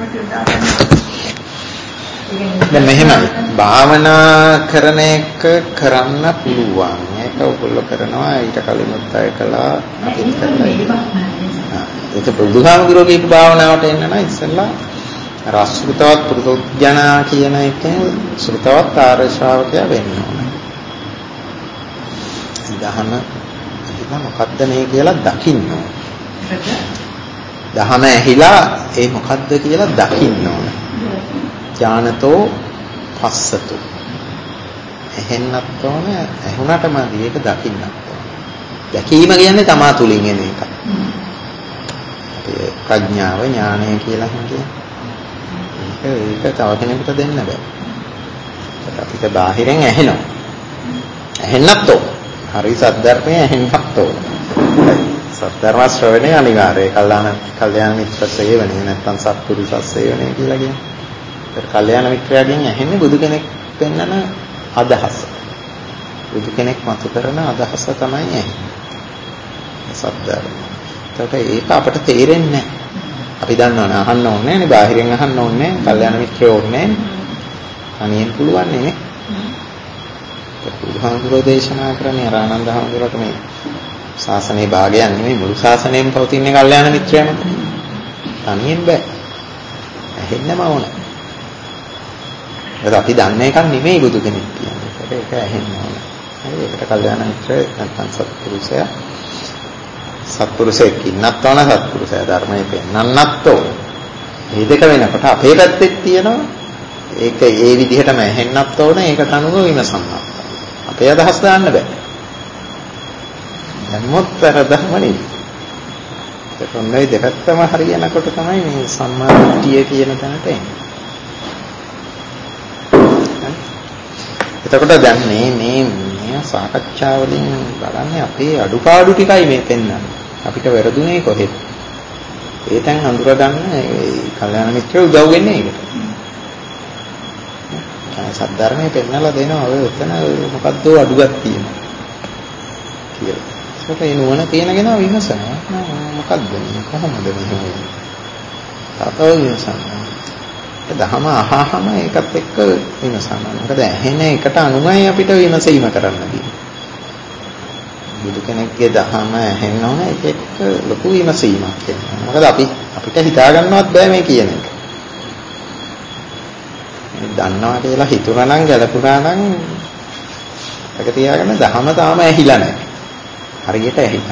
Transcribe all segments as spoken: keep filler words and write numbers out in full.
දැන් මෙහෙම භාවනා කරන එක කරන්න පුළුවන්. ඒක ඔයගොල්ලෝ කරනවා ඊට කලින් උත්සාහ කළා අපිත් කරලා. ඒක බුදුහාමුදුරුවෝ කියපු භාවනාවට එන්න නම් ඉස්සෙල්ලා රසෘතවත් පුරුතඥා කියන එකෙන් ශ්‍රුතවත් ආර්ය ශ්‍රාවකයා වෙන්න ඕනේ. දහම ඇහිලා මොකද්ද මේ කියලා දකින්න ඕනේ. දහම ඇහිලා ඒ මොකද්ද කියලා දකින්න ඕනේ. ඥානතෝ පස්සතු. එහෙන්නත් ඕනේ, ඇහුණටම මේක දකින්නත් ඕනේ. දැකීම කියන්නේ තමා තුලින් එන එකක්. ඒ ප්‍රඥාව ඥානය කියලා කියන්නේ. ඒක ඒක තව කෙනෙකුට දෙන්න බෑ. අපිට බාහිරෙන් ඇහෙනවා. ඇහෙන්නත් ඕනේ. හරි සද්ධර්මයේ ඇහෙන්නත් ඕනේ. සද්ධර්ම ශ්‍රවණය අනිවාර්යයි. කල්යාණ කල්යාණ මිත්‍ර සේවනය නැත්නම් සත්පුරුෂ සේවනය කියලා කියන්නේ. ඒක කල්යාණ මිත්‍රයාගෙන් ඇහෙන්නේ බුදු කෙනෙක් පෙන්නන අදහස. බුදු කෙනෙක් මතු කරන අදහස තමයි ඇහෙන්නේ. සද්ධර්ම. ඒකට ඒක අපට තේරෙන්නේ නැහැ. අපි දන්නවනේ අහන්න ඕනේ නේ, බාහිරින් අහන්න ඕනේ, කල්යාණ මිත්‍රයෝ ඕනේ. අනියෙන් පුළුවන් නේ. බුදුහාමුදුරෝ දේශනා කරන්නේ ආනන්ද හාමුදුරට මේ ශාසනයේ භාගයක් නෙමෙයි, මුළු ශාසනයෙම පවතින කල්යාණ මිත්‍රයම. අනියෙන් බෑ. ඇහෙන්නම ඕනේ. ඒක අපි දන්න එකක් නෙමෙයි බුදු කෙනෙක් කියන්නේ. ඒක ඇහෙන්න ඕනේ. හරි ඒකට කල්යාණ මිත්‍රය නැත්නම් සත්පුරුෂයා සත්පුරුෂයෙක් ඉන්නත් ඕන, සත්පුරුෂයා ධර්මයේ පෙන්වන්නත් ඕන. මේ දෙක වෙනකොට අපේ පැත්තේ තියෙනවා ඒක ඒ විදිහටම ඇහෙන්නත් ඕන, ඒකට අනුව විමසන්නත් ඕන. අපේ අදහස් දාන්න බෑ. දැන්මොත් පෙරදම නෙවෙයි. ඒක ඔන්නේ දෙකත්තම හරියනකොට තමයි මේ සම්මා දිට්ඨිය කියන තැනට එන්නේ. එතකොට දැන් මේ මේ මේ සාකච්ඡා වලින් බලන්නේ අපේ අඩුපාඩු ටිකයි මේ පෙන්වන්නේ. අපිට වැරදුනේ කොහෙද? ඒ තැන් හඳුර ගන්න ඒ කල්යාණ මිත්‍රය උදව් වෙන්නේ ඒකට. සද්ධර්මයේ පෙන්නලා දෙනවා ඔය එතන මොකද්ද අඩුවක් තියෙනවා කියලා. ඒකට ඒ නුවණ තියෙනගෙන විමසනවා. මොකද්ද මේ කොහොමද මේ? තාපෝ විමසනවා. දහම අහහම ඒකත් එක්ක විමසනවා. මොකද ඇහෙන එකට අනුමයි අපිට විමසීම කරන්න තියෙන්නේ. බුදු කෙනෙක්ගේ දහම ඇහෙන්න ඕන එක එක්ක ලොකු විමසීමක් වෙනවා. මොකද අපි අපිට හිතා ගන්නවත් බෑ මේ කියන එක. මේ දන්නවා කියලා හිතුණා නම් ගැලපුණා නම් ඒක තියාගන්න දහම තාම ඇහිලා නැහැ. හරියට ඇහිලා.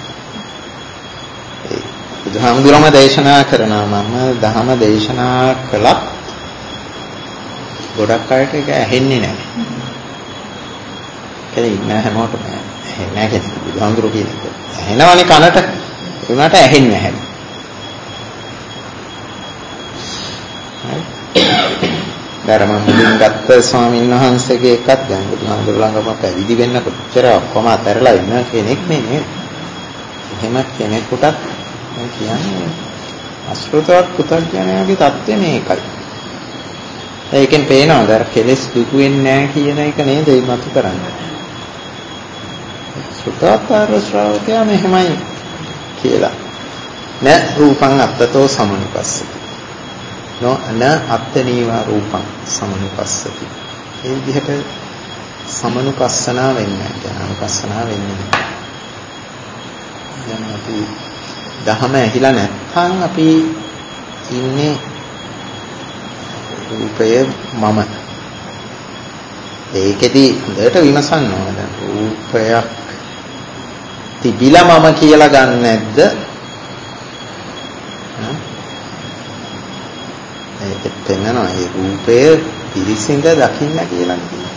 ඒ බුදුහාමුදුරම දේශනා කරනවා මම දහම දේශනා කළත් ගොඩක් අයට ඒක ඇහෙන්නේ නැහැ. කෙනෙක් ඉන්න හැමෝටම ඇහෙන්නේ නැහැ කියන්නේ බුදුහාමුදුරු කියන්නේ. ඇහෙනවනේ කනට. ඒ උනාට ඇහෙන්නේ නැහැ. ධර්ම මුලින් ගත්ත ස්වාමීන් වහන්සේගේ එකක් දැන් බුදුහාමුදුරු ළඟම පැවිදි වෙන්න කොච්චර ඔක්කොම අතරලා ඉන්න කෙනෙක් නේ. එහෙම කෙනෙකුටත් මම කියන්නේ අසෘතවත් පුතඥයාගේ தත්ත්වය මේකයි. ඒකෙන් පේනවාද අර කෙලෙස් දුක වෙන්නේ නැහැ කියන එක නේද ඒ මත කරන්නේ. සුතවතර ශ්‍රාවකයා මෙහෙමයි කියලා. න රූපං අත්තතෝ සමනුපස්සති. නෝ න අත්තනීවා රූපං සමනුපස්සති. ඒ විදිහට සමනුපස්සනා වෙන්නේ නැහැ. අනුපස්සනා වෙන්නේ නැහැ. දැන් අපි දහම ඇහිලා නැත්නම් අපි ඉන්නේ රූපය මම. ඒකෙදි හොඳට විමසන්න ඕන. රූපයක් තිබිලා මම කියලා ගන්න නැද්ද? ඒකෙත් පෙන්නනවා මේ රූපය පිරිසිඳ දකින්න කියලා කියනවා.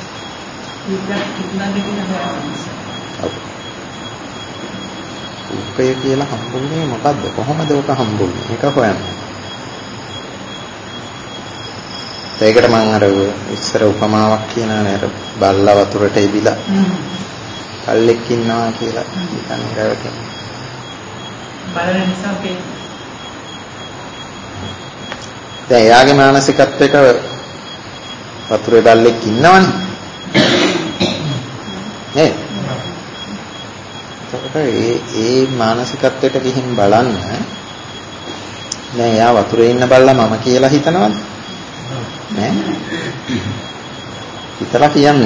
රූපය කියලා හම්බුනේ මොකද්ද? කොහොමද ඔක හම්බුනේ? ඒක හොයන්න. ඒකට මම අර ඉස්සර උපමාවක් කියනවානේ අර බල්ලා වතුරට ඉබිලා කල්ලෙක් ඉන්නවා කියලා හිතන්න රැවටෙන. බලන නිසා පේන්නේ. දැන් එයාගේ මානසිකත්වයක වතුරේ බල්ලෙක් ඉන්නවනේ. නේ? ඒ ඒ මානසිකත්වයට ගිහින් බලන්න දැන් එයා වතුරේ ඉන්න බල්ලා මම කියලා හිතනවද? නෑ. හිතලා කියන්න.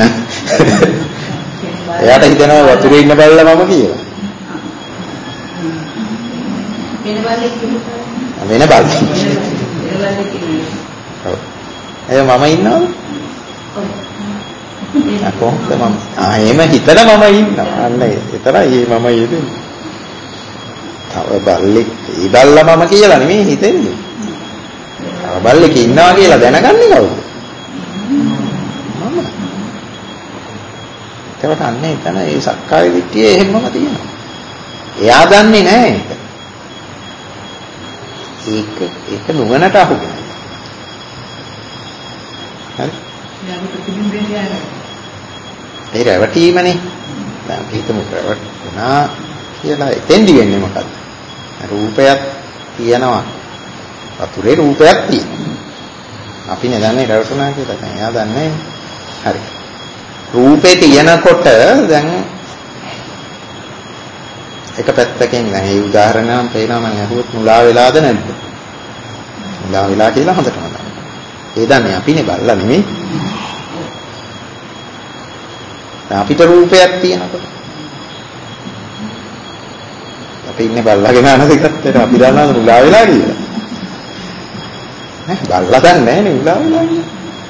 එයාට හිතනවා වතුරේ ඉන්න බල්ලා මම කියලා. වෙන බල්ලෙක් කියනවා. වෙන බල්ලෙක්. වෙන බල්ලෙක් කියනවා. ඔව්. එය මම ඉන්නවද? ඔව්. කොහොමද මම? ආ එහෙම හිතලා මම ඉන්නවා. අන්න ඒතරයි මම යෙදෙන්නේ. තව බල්ලෙක් ඒ බල්ලා මම කියලා නෙමෙයි හිතෙන්නේ. තව බල්ලෙක් ඉන්නවා කියලා දැනගන්නේ කවුද? මම. ඒකට අන්න එතන ඒ සක්කාය දිට්ඨිය එහෙමම තියෙනවා. එයා දන්නේ නැහැ ඒක. ඒක ඒක නුවණට අහුවෙනවා. හරි? ඒ රැවටීමනේ. දැන් හිතමු රැවටුණා කියලා එතෙන්දි වෙන්නේ මොකද්ද? රූපයක් තියෙනවා. වතුරේ රූපයක් තියෙනවා. අපි නෙදන්නේ රැවටුණා කියලා. දැන් එයා දන්නේ. හරි. රූපේ තියෙනකොට දැන් එක පැත්තකින් දැන් මේ උදාහරණයක් පේනවා මම අහුවොත් මුලා වෙලාද නැද්ද? මුලා වෙලා කියලා හොඳටම දන්නවා. ඒ දන්නේ අපිනේ බල්ලා නෙමෙයි. අපිට රූපයක් තියෙනකොට අපි ඉන්නේ බල්ලාගෙන අනදිකත්තට අපි දන්නවා මුලා වෙලා කියලා. නේ බල්ලා දන්නේ නැහැ නේ මුලා වෙලා කියලා.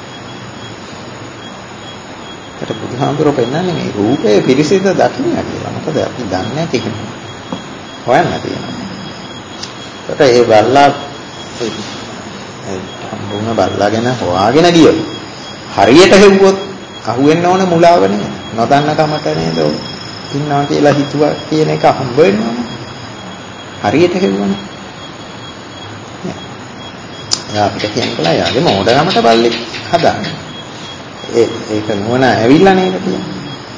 ඒකට බුදුහාමුදුරුවෝ පෙන්නන්නේ මේ රූපේ පිරිසිදු දකින්න කියලා. මොකද අපි දන්නේ නැති කෙනෙක්. හොයන්න තියෙනවා. ඒකට ඒ බල්ලා ඒ හම්බුන බල්ලා ගැන හොයාගෙන ගියොත් හරියට හෙව්වොත් අහුවෙන්න ඕන මුලාව නේ. නොදන්න කමට නේද ඉන්නවා කියලා හිතුවා කියන එක හම්බ වෙනවා. හරියට හෙව්වනේ. යා අපිට කියනවා යාගේ මොඩගමට බල්ලෙක් හදාන්න. ඒ ඒක නුවණ ඇවිල්ලා නේද කියන්නේ.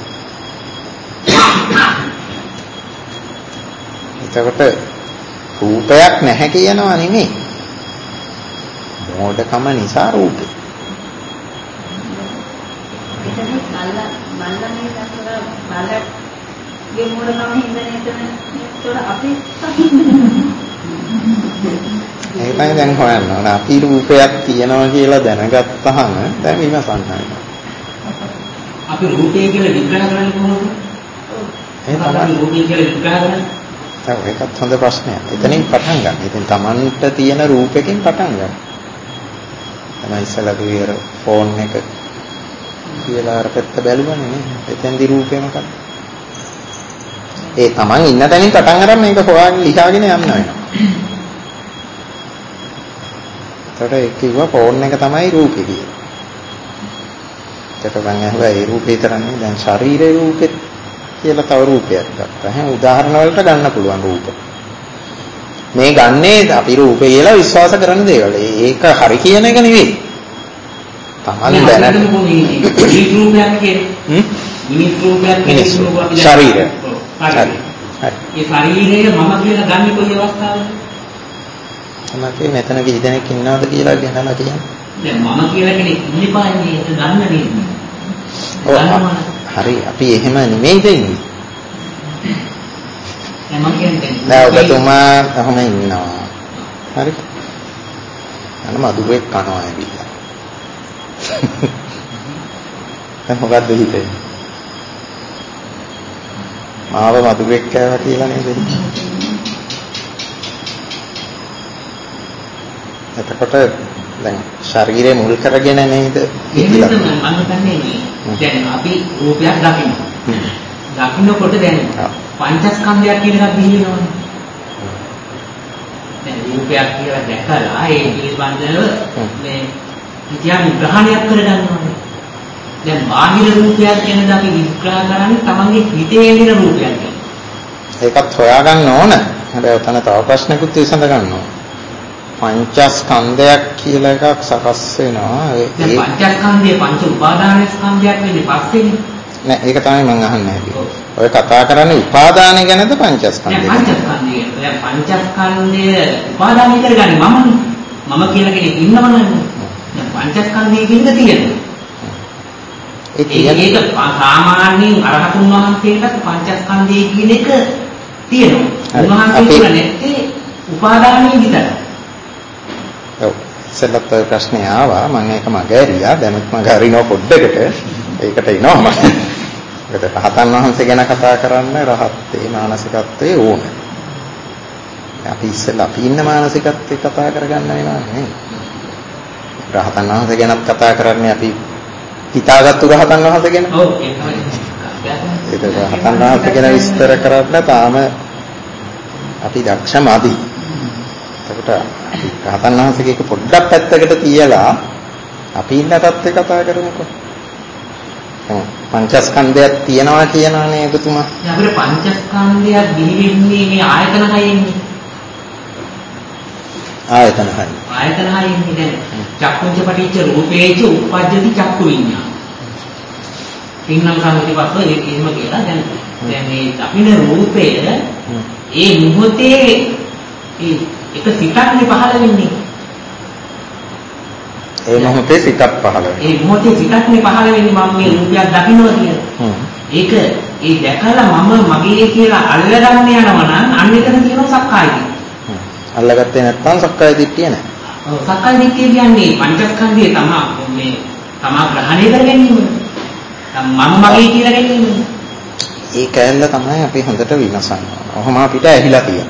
එතකොට රූපයක් නැහැ කියනවා නෙමෙයි. මොඩකම නිසා රූපේ. එතන බල්ලා බල්ලා මේ දක්වන බල්ලාගේ මොඩකම හින්දා නේද අපි ඒකයි දැන් හොයන්න ඕන. අපි රූපයක් තියෙනවා කියලා දැනගත්තාම දැන් විමසන්න වෙනවා. අපි රූපය කියලා විග්‍රහ කරන්නේ කොහොමද? ඒ තමයි රූපය කියලා විග්‍රහ කරන්නේ. ඔව් ඒකත් හොඳ ප්‍රශ්නයක්. එතනින් පටන් ගන්න. ඉතින් Tamanට තියෙන රූපයෙන් පටන් ගන්න. තමයි ඉස්සලා කිව්වේ ෆෝන් එක කියලා අර පැත්ත බැලුවනේ නේ. එතෙන්දි රූපේ මොකක්ද? ඒ Taman ඉන්න තැනින් පටන් අරන් මේක හොයාගෙන ලියාගෙන යන්න වෙනවා. ඒකට ඒ කිව්වා ෆෝන් එක තමයි රූපේ කියන්නේ. ඒකට මම අහුවා ඒ රූපේ විතරනේ දැන් ශරීරේ රූපෙත් කියලා තව රූපයක් ගත්තා. එහෙනම් උදාහරණ වලට ගන්න පුළුවන් රූප. මේ ගන්නේ අපි රූපේ කියලා විශ්වාස කරන දේවල්. ඒක හරි කියන එක නෙවෙයි. Taman දැනට මිනිස් රූපයක් කියන්නේ. මිනිස් රූපයක් කියන්නේ ශරීරය. හරි. ඒ ශරීරය මම කියලා ගන්න කොයි අවස්ථාවද? තමයි මෙතන කී දෙනෙක් ඉන්නවද කියලා ගණනලා කියන්නේ. දැන් මම කියලා කෙනෙක් ඉන්නපාන්නේ ඒක ගන්න නේද? හරි අපි එහෙම නෙමෙයි දෙන්නේ. දැන් මම කියන්නේ නෑ ඔබතුමා අහම ඉන්නවා. හරි. අන්න මදුරෙක් කනවා ඇවිල්ලා. දැන් මොකද්ද හිතෙන්නේ? මාව මදුරෙක් කෑවා කියලා නේද? එතකොට දැන් ශරීරය මුල් කරගෙන නේද ඉතිලා මම හිතන්නේ දැන් අපි රූපයක් දකිනවා. දකින්නකොට දැන් පංචස්කන්ධයක් කියන එකක් දිහිනවනේ. දැන් රූපයක් කියලා දැකලා ඒ පිළිබඳව මේ ඉතිහාම ග්‍රහණයක් කරගන්නවා. දැන් බාහිර රූපයක් කියන දා අපි විග්‍රහ කරන්නේ තමන්ගේ හිතේ එන රූපයක්. ඒකත් හොයාගන්න ඕන. හැබැයි උතන තව ප්‍රශ්නකුත් විසඳ ගන්න ඕන. පංචස්කන්ධයක් කියලා එකක් සකස් වෙනවා. ඒ පංචස්කන්ධය පංච උපාදාන ස්කන්ධයක් වෙන්නේ පස්සේනේ. නෑ ඒක තමයි මම අහන්නේ. ඔය කතා කරන්නේ උපාදානය ගැනද පංචස්කන්ධය? නෑ පංචස්කන්ධය. දැන් පංචස්කන්ධය උපාදානය කරගන්නේ මමනේ. මම කියලා කෙනෙක් ඉන්නවනේ. දැන් පංචස්කන්ධය කියන එක තියෙනවා. ඒක ඒක සාමාන්‍යයෙන් අරහතුන් වහන්සේට පංචස්කන්ධය කියන එක තියෙනවා. උන්වහන්සේ කියන්නේ නැත්තේ උපාදානයේ විතරයි. ඔව්. ඉස්සෙල්ලත් ඔය ප්‍රශ්නේ ආවා. මම ඒක මගහැරියා. දැනුත් මම හරිනව පොඩ්ඩකට. ඒකට එනවා මම. ඒකට රහතන් වහන්සේ ගැන කතා කරන්න රහත්ේ මානසිකත්වයේ ඕන. අපි ඉස්සෙල්ලා අපි ඉන්න මානසිකත්වයේ කතා කරගන්න වෙනවා නේ. රහතන් වහන්සේ ගැනත් කතා කරන්නේ අපි හිතාගත්තු රහතන් වහන්සේ ගැන. ඔව් ඒක තමයි. ඒක රහතන් වහන්සේ ගැන විස්තර කරන්න තාම අපි දක්ෂමදි. එතකොට අපි රහතන් වහන්සේගේ පොඩ්ඩක් පැත්තකට තියලා අපි ඉන්න තත්ත්වේ කතා කරමුකෝ. පංචස්කන්ධයක් තියෙනවා කියනවානේ ඔබතුමා. දැන් අපිට පංචස්කන්ධයක් දිවිෙන්නේ මේ ආයතන හයෙන්නේ. ආයතන හය. ආයතන හයෙන්නේ දැන් චක්කුංච පටිච්ච රූපේච උප්පජ්ජති චක්කු විඤ්ඤාණ. තින්නම් සංගතිපස්සෝ ඒක එහෙම කියලා දැන් දැන් මේ අපින රූපය ඒ මොහොතේ ඒ එක සිතක්නේ පහළ වෙන්නේ. ඒ මොහොතේ සිතක් පහළ වෙනවා. ඒ මොහොතේ සිතක්නේ පහළ වෙන්නේ මම මේ රූපයක් දකින්නවා කියලා. ඒක ඒ දැකලා මම මගේ කියලා අල්ලගන්න යනවා නම් අන්න එතන තියෙනවා සක්කාය දිට්ඨිය. අල්ලගත්තේ නැත්නම් සක්කාය දිට්ඨිය නෑ. ඔව් සක්කාය දිට්ඨිය කියන්නේ පංචස්කන්ධය තමයි මේ තමා ග්‍රහණය කර ගැනීම. මම මගේ කියලා ගැනීම. ඒ කැලල තමයි අපි හොඳට විමසන්න ඕන. ඔහොම අපිට ඇහිලා තියෙනවා.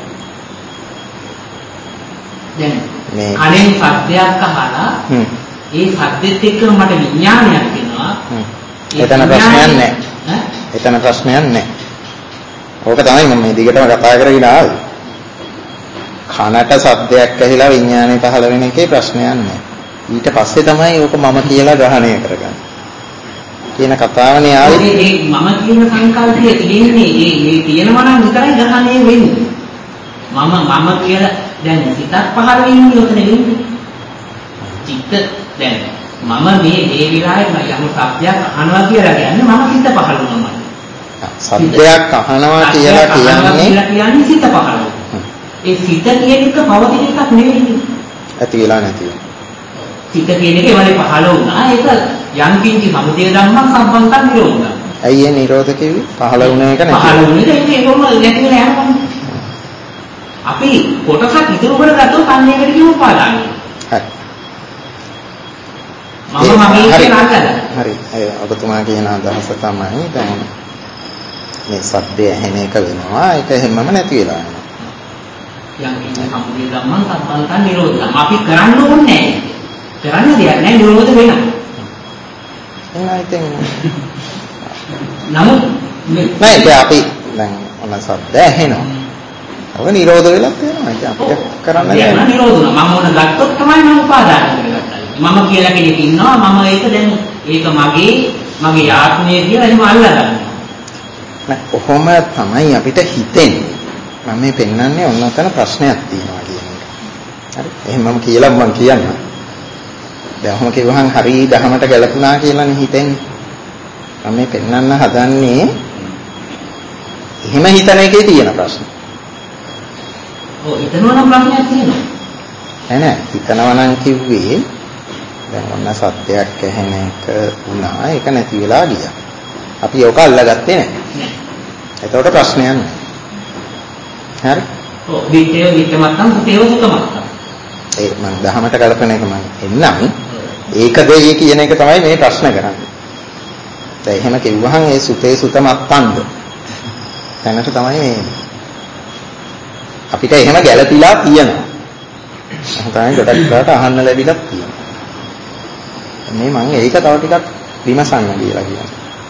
දැන් මේ කණෙන් සද්දයක් අහලා ඒ සද්දෙත් එක්ක මට විඥානයක් එනවා. එතන ප්‍රශ්නයක් නැහැ. ඈ? එතන ප්‍රශ්නයක් නැහැ. ඕක තමයි මම මේ දිගටම කතා කරගෙන ආවේ. කනට සද්දයක් ඇහිලා විඥානය පහළ වෙන එකේ ප්‍රශ්නයක් නැහැ. ඊට පස්සේ තමයි ඕක මම කියලා ග්‍රහණය කරගන්නේ. කියන කතාවනේ ආවේ. ඒ මම කියන සංකල්පය තියෙන්නේ ඒ ඒ තියෙනවා නම් විතරයි ග්‍රහණය වෙන්නේ. මම මම කියලා දැන් සිතක් පහළ වෙන්නේ උතන වෙන්නේ. චිත්ත දැන් මම මේ මේ විලායේ යම් සත්‍යයක් අහනවා කියලා කියන්නේ මම සිත පහළ වුණා. සත්‍යයක් අහනවා කියලා කියන්නේ කියන්නේ සිත පහළ වුණා. ඒ සිත කියන එක පවතින එකක් නෙවෙයි. ඇති වෙලා නැති වෙනවා. සිත කියන එක ඒවලේ පහළ වුණා. ඒක යම් කිංචි සමුදය ධම්මං සම්බන්තං නිරෝධං. ඇයි ඒ නිරෝධ කිව්වේ? පහළ වුණ එක නැති. පහළ වුණ එක ඒකම නැති වෙලා යනවා. අපි කොටසක් ඉතුරු කරගත්තොත් අන්න ඒකට කියමු උපාදානයි. හරි. මම මගේ කියලා අල්ලගන්න. හරි. ඒ ඔබතුමා කියන අදහස තමයි දැන් මේ සද්දය ඇහෙන එක වෙනවා. ඒක හැමම නැති වෙලා යනවා. යම් කිසි සමුදය ධම්මං සම්බන්තං නිරෝධං. අපි කරන්න ඕනේ නැහැ. කරන්න දෙයක් නැහැ නිරෝධ වෙනවා. එහෙනම් ඉතින් නමුත් නෑ අපි දැන් ඔන්න සද්ද ඇහෙනවා. ඔය නිරෝධ වෙලක් වෙනවා. ඒක අපිට කරන්න බෑ. ඒක නිරෝධ වෙනවා. මම ඕන ගත්තොත් තමයි මම උපාදාන කරගත්තා. මම කියලා කෙනෙක් ඉන්නවා. මම ඒක දැන් ඒක මගේ මගේ ආත්මය කියලා එහෙම අල්ලගන්නවා. නෑ කොහොම තමයි අපිට හිතෙන්නේ. මම මේ පෙන්වන්නේ ඔන්න ඔතන ප්‍රශ්නයක් තියෙනවා කියන එක. හරි. එහෙමම කියලා මම කියන්නම්. දැන් ඔහොම කිව්වහම හරි දහමට ගැලපුණා කියලානේ හිතෙන්නේ. මම මේ පෙන්වන්න හදන්නේ එහෙම හිතන එකේ තියෙන ප්‍රශ්න. ඔව් හිතනවා නම් ප්‍රශ්නයක් තියෙනවා. නෑ නෑ හිතනවා නම් කිව්වේ දැන් ඔන්න සත්‍යයක් ඇහෙන එක වුණා ඒක නැති වෙලා ගියා. අපි ඒක අල්ලගත්තේ නෑ. නෑ. එතකොට ප්‍රශ්නයක් නෑ. හරි? ඔව් විතේ විතමත්තම් සුතේව සුතමත්තම්. ඒ මම දහමට කලපන එක මම එන්නම්. ඒක දෙය කියන එක තමයි මේ ප්‍රශ්න කරන්නේ. දැන් එහෙම කිව්වහම ඒ සුතේ සුතමත්තන්ද දැනට තමයි මේ අපිට එහෙම ගැළපීලා තියෙනවා. තමයි ගොඩක් කාට අහන්න ලැබිලා තියෙනවා. මේ මම ඒක තව ටිකක් විමසන්න කියලා කියනවා.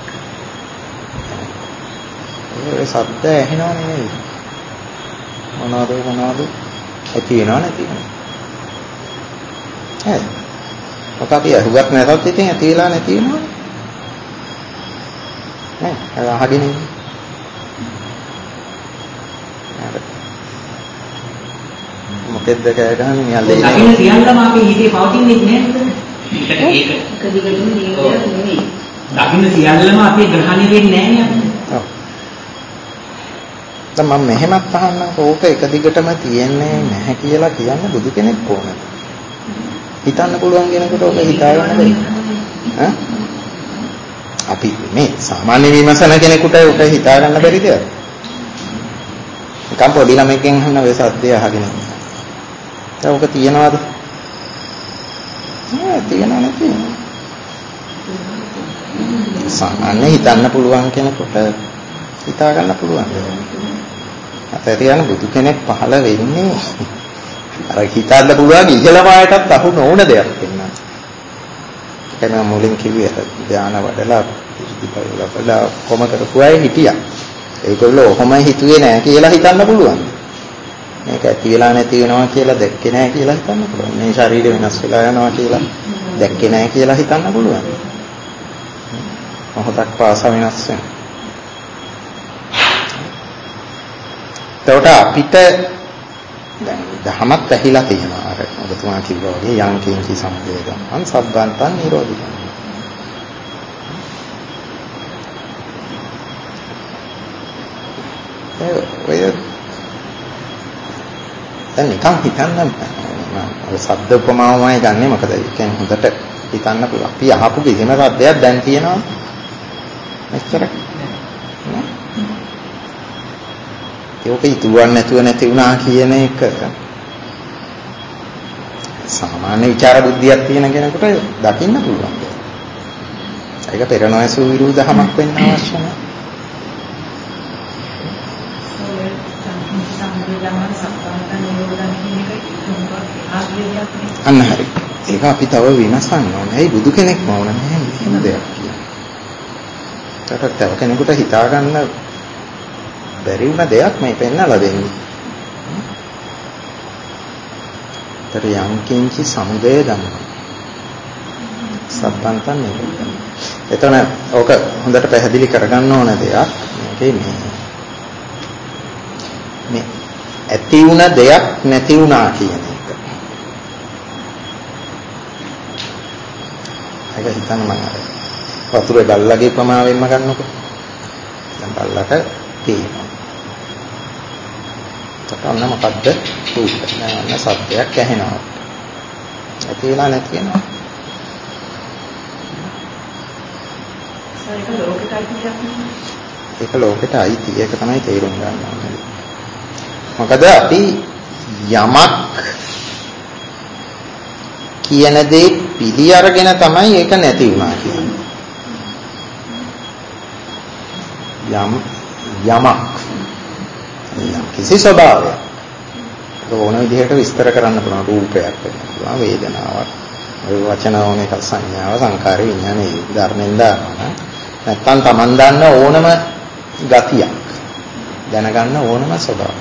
ඒ සද්ද ඇහෙනව නෙවෙයි. මොනවද මොනවද ඇති වෙනව නැති වෙනව. හරි. ඔක අපි අහුවත් නැතත් ඉතින් ඇති වෙලා නැති වෙනවා. නේ අර අහගෙන ඉන්නේ. මොකෙද්ද කෑ ගහන්නේ යල්ලේ. දකින්න සියල්ලම අපි හිතේ පවතින්නේ නේද? ඒක එක දිගටම නියමයක් නෙවෙයි. දකින්න සියල්ලම අපි ග්‍රහණය වෙන්නේ නැහැ නේ. ඔව්. දැන් මම මෙහෙමත් අහන්නම්කෝ ඕක එක දිගටම තියෙන්නේ නැහැ කියලා කියන්න බුදු කෙනෙක් ඕනද? හිතන්න පුළුවන් කෙනෙකුට ඕක හිතාගන්න බැරි. ඈ? අපි මේ සාමාන්‍ය විමසන කෙනෙකුට ඕක හිතාගන්න බැරිද? නිකන් පොඩි ළමෙක්ගෙන් අහන්න ඔය සද්දය අහගෙන ඉන්න. දැන් ඕක තියනවාද? නෑ තියෙනවා නැති. සාමාන්‍ය හිතන්න පුළුවන් කෙනෙකුට හිතා ගන්න පුළුවන්. අතේරියන බුදු කෙනෙක් පහළ වෙන්නේ අර හිතන්න පුළුවන් ඉහළම ආයතත් අහු නොවන දෙයක් වෙනවා. ඒක නම් මුලින් කිව්වේ අර ධානය වඩලා ඉතිපල්ලා කොම කරපු අය හිටියා. ඒගොල්ලෝ ඔහොමයි හිතුවේ නෑ කියලා හිතන්න පුළුවන්. මේක ඇති වෙලා නැති වෙනවා කියලා දැක්කේ නෑ කියලා හිතන්න පුළුවන්. මේ ශරීරය වෙනස් වෙලා යනවා කියලා දැක්කේ නෑ කියලා හිතන්න පුළුවන්. මොහොතක් පාසා වෙනස් වෙනවා. ඒකට අපිට දැන් දහමත් ඇහිලා තියෙනවා. අර ඔබතුමා කිව්වා වගේ යම් කිංචි සම්පේදම් සබ්බන්තං නිරෝධිතං. ඔය දැන් නිකන් හිතන්න මම සද්ද උපමාවමයි ගන්නෙ මොකද ඒ කියන්නේ හොඳට හිතන්න පුළුවන්. අපි අහපු කිසිම සද්දයක් දැන් තියෙනවා මෙච්චර ඒක ඉතුරුවක් නැතුව නැති වුණා කියන එක සාමාන්‍ය විචාර බුද්ධියක් තියෙන කෙනෙකුට දකින්න පුළුවන්. ඒක පෙර නොයසු විරුද්ධමක් වෙන්න අවශ්‍ය නැහැ. අන්න හරි. ඒක අපි තව විමසන්න ඕනේ. ඇයි බුදු කෙනෙක් වුණා නැහැ මෙහෙම දෙයක් කියන්නේ. ඒකට තව කෙනෙකුට හිතා ගන්න බැරි වුණ දෙයක් මේ පෙන්නලා දෙන්නේ. තර යම් කිංචි සමුදය ධම්ම. සබ්බන්තං නිරෝධං. එතන ඕක හොඳට පැහැදිලි කරගන්න ඕන දෙයක්. මේකේ මේ මේ ඇති වුණ දෙයක් නැති වුණා කියන එක. ඒක හිතන්න මම අර වතුරේ බල්ලගේ ප්‍රමාවෙන්ම ගන්නකො. දැන් බල්ලට තියෙනවා. තකන්න මොකද්ද? රූප. නෑ සත්‍යයක් ඇහෙනවා. ඇති වෙලා නැති වෙනවා. ඒක ලෝකෙට අයිති. ඒක ලෝකෙට අයිති. ඒක තමයි තේරුම් ගන්න ඕනේ. මොකද අපි යමක් කියන දේ පිළි අරගෙන තමයි ඒක නැති වුණා කියන්නේ. යම් යමක් යම් කිසි ස්වභාවයක් ඕන විදිහට විස්තර කරන්න පුළුවන්. රූපයක් වෙනවා, වේදනාවක්, ඔය වචන ඕන එක සංඥාව, සංකාර, විඥාන ධර්මෙන් දානවා. නැත්තම් Taman දන්න ඕනම ගතියක් දැනගන්න ඕනම ස්වභාවයක්.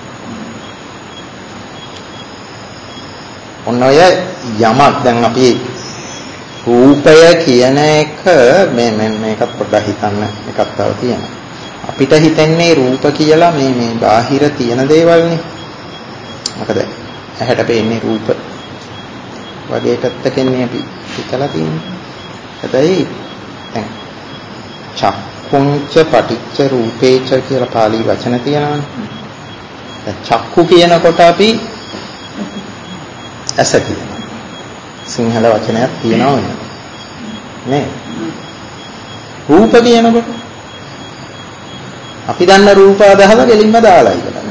ඔන්න ඔය යමක් දැන් අපි රූපය කියන එක මේ මේ මේකත් පොඩ්ඩක් හිතන්න එකක් තව තියෙනවා. අපිට හිතෙන්නේ රූප කියලා මේ මේ බාහිර තියෙන දේවල්නේ. මොකද ඇහැට පේන්නේ රූප වගේ පැත්තකින්නේ අපි හිතලා තියෙන්නේ. හැබැයි දැන් චක්කුංච පටිච්ච රූපේච කියලා පාලි වචන තියෙනවානේ. දැන් චක්කු කියනකොට අපි ඇස කියනවා. සිංහල වචනයක් තියෙනවා නේ. රූප කියනකොට අපි දන්න රූප අදහලා දෙලින්ම දාලා ඉවරයි.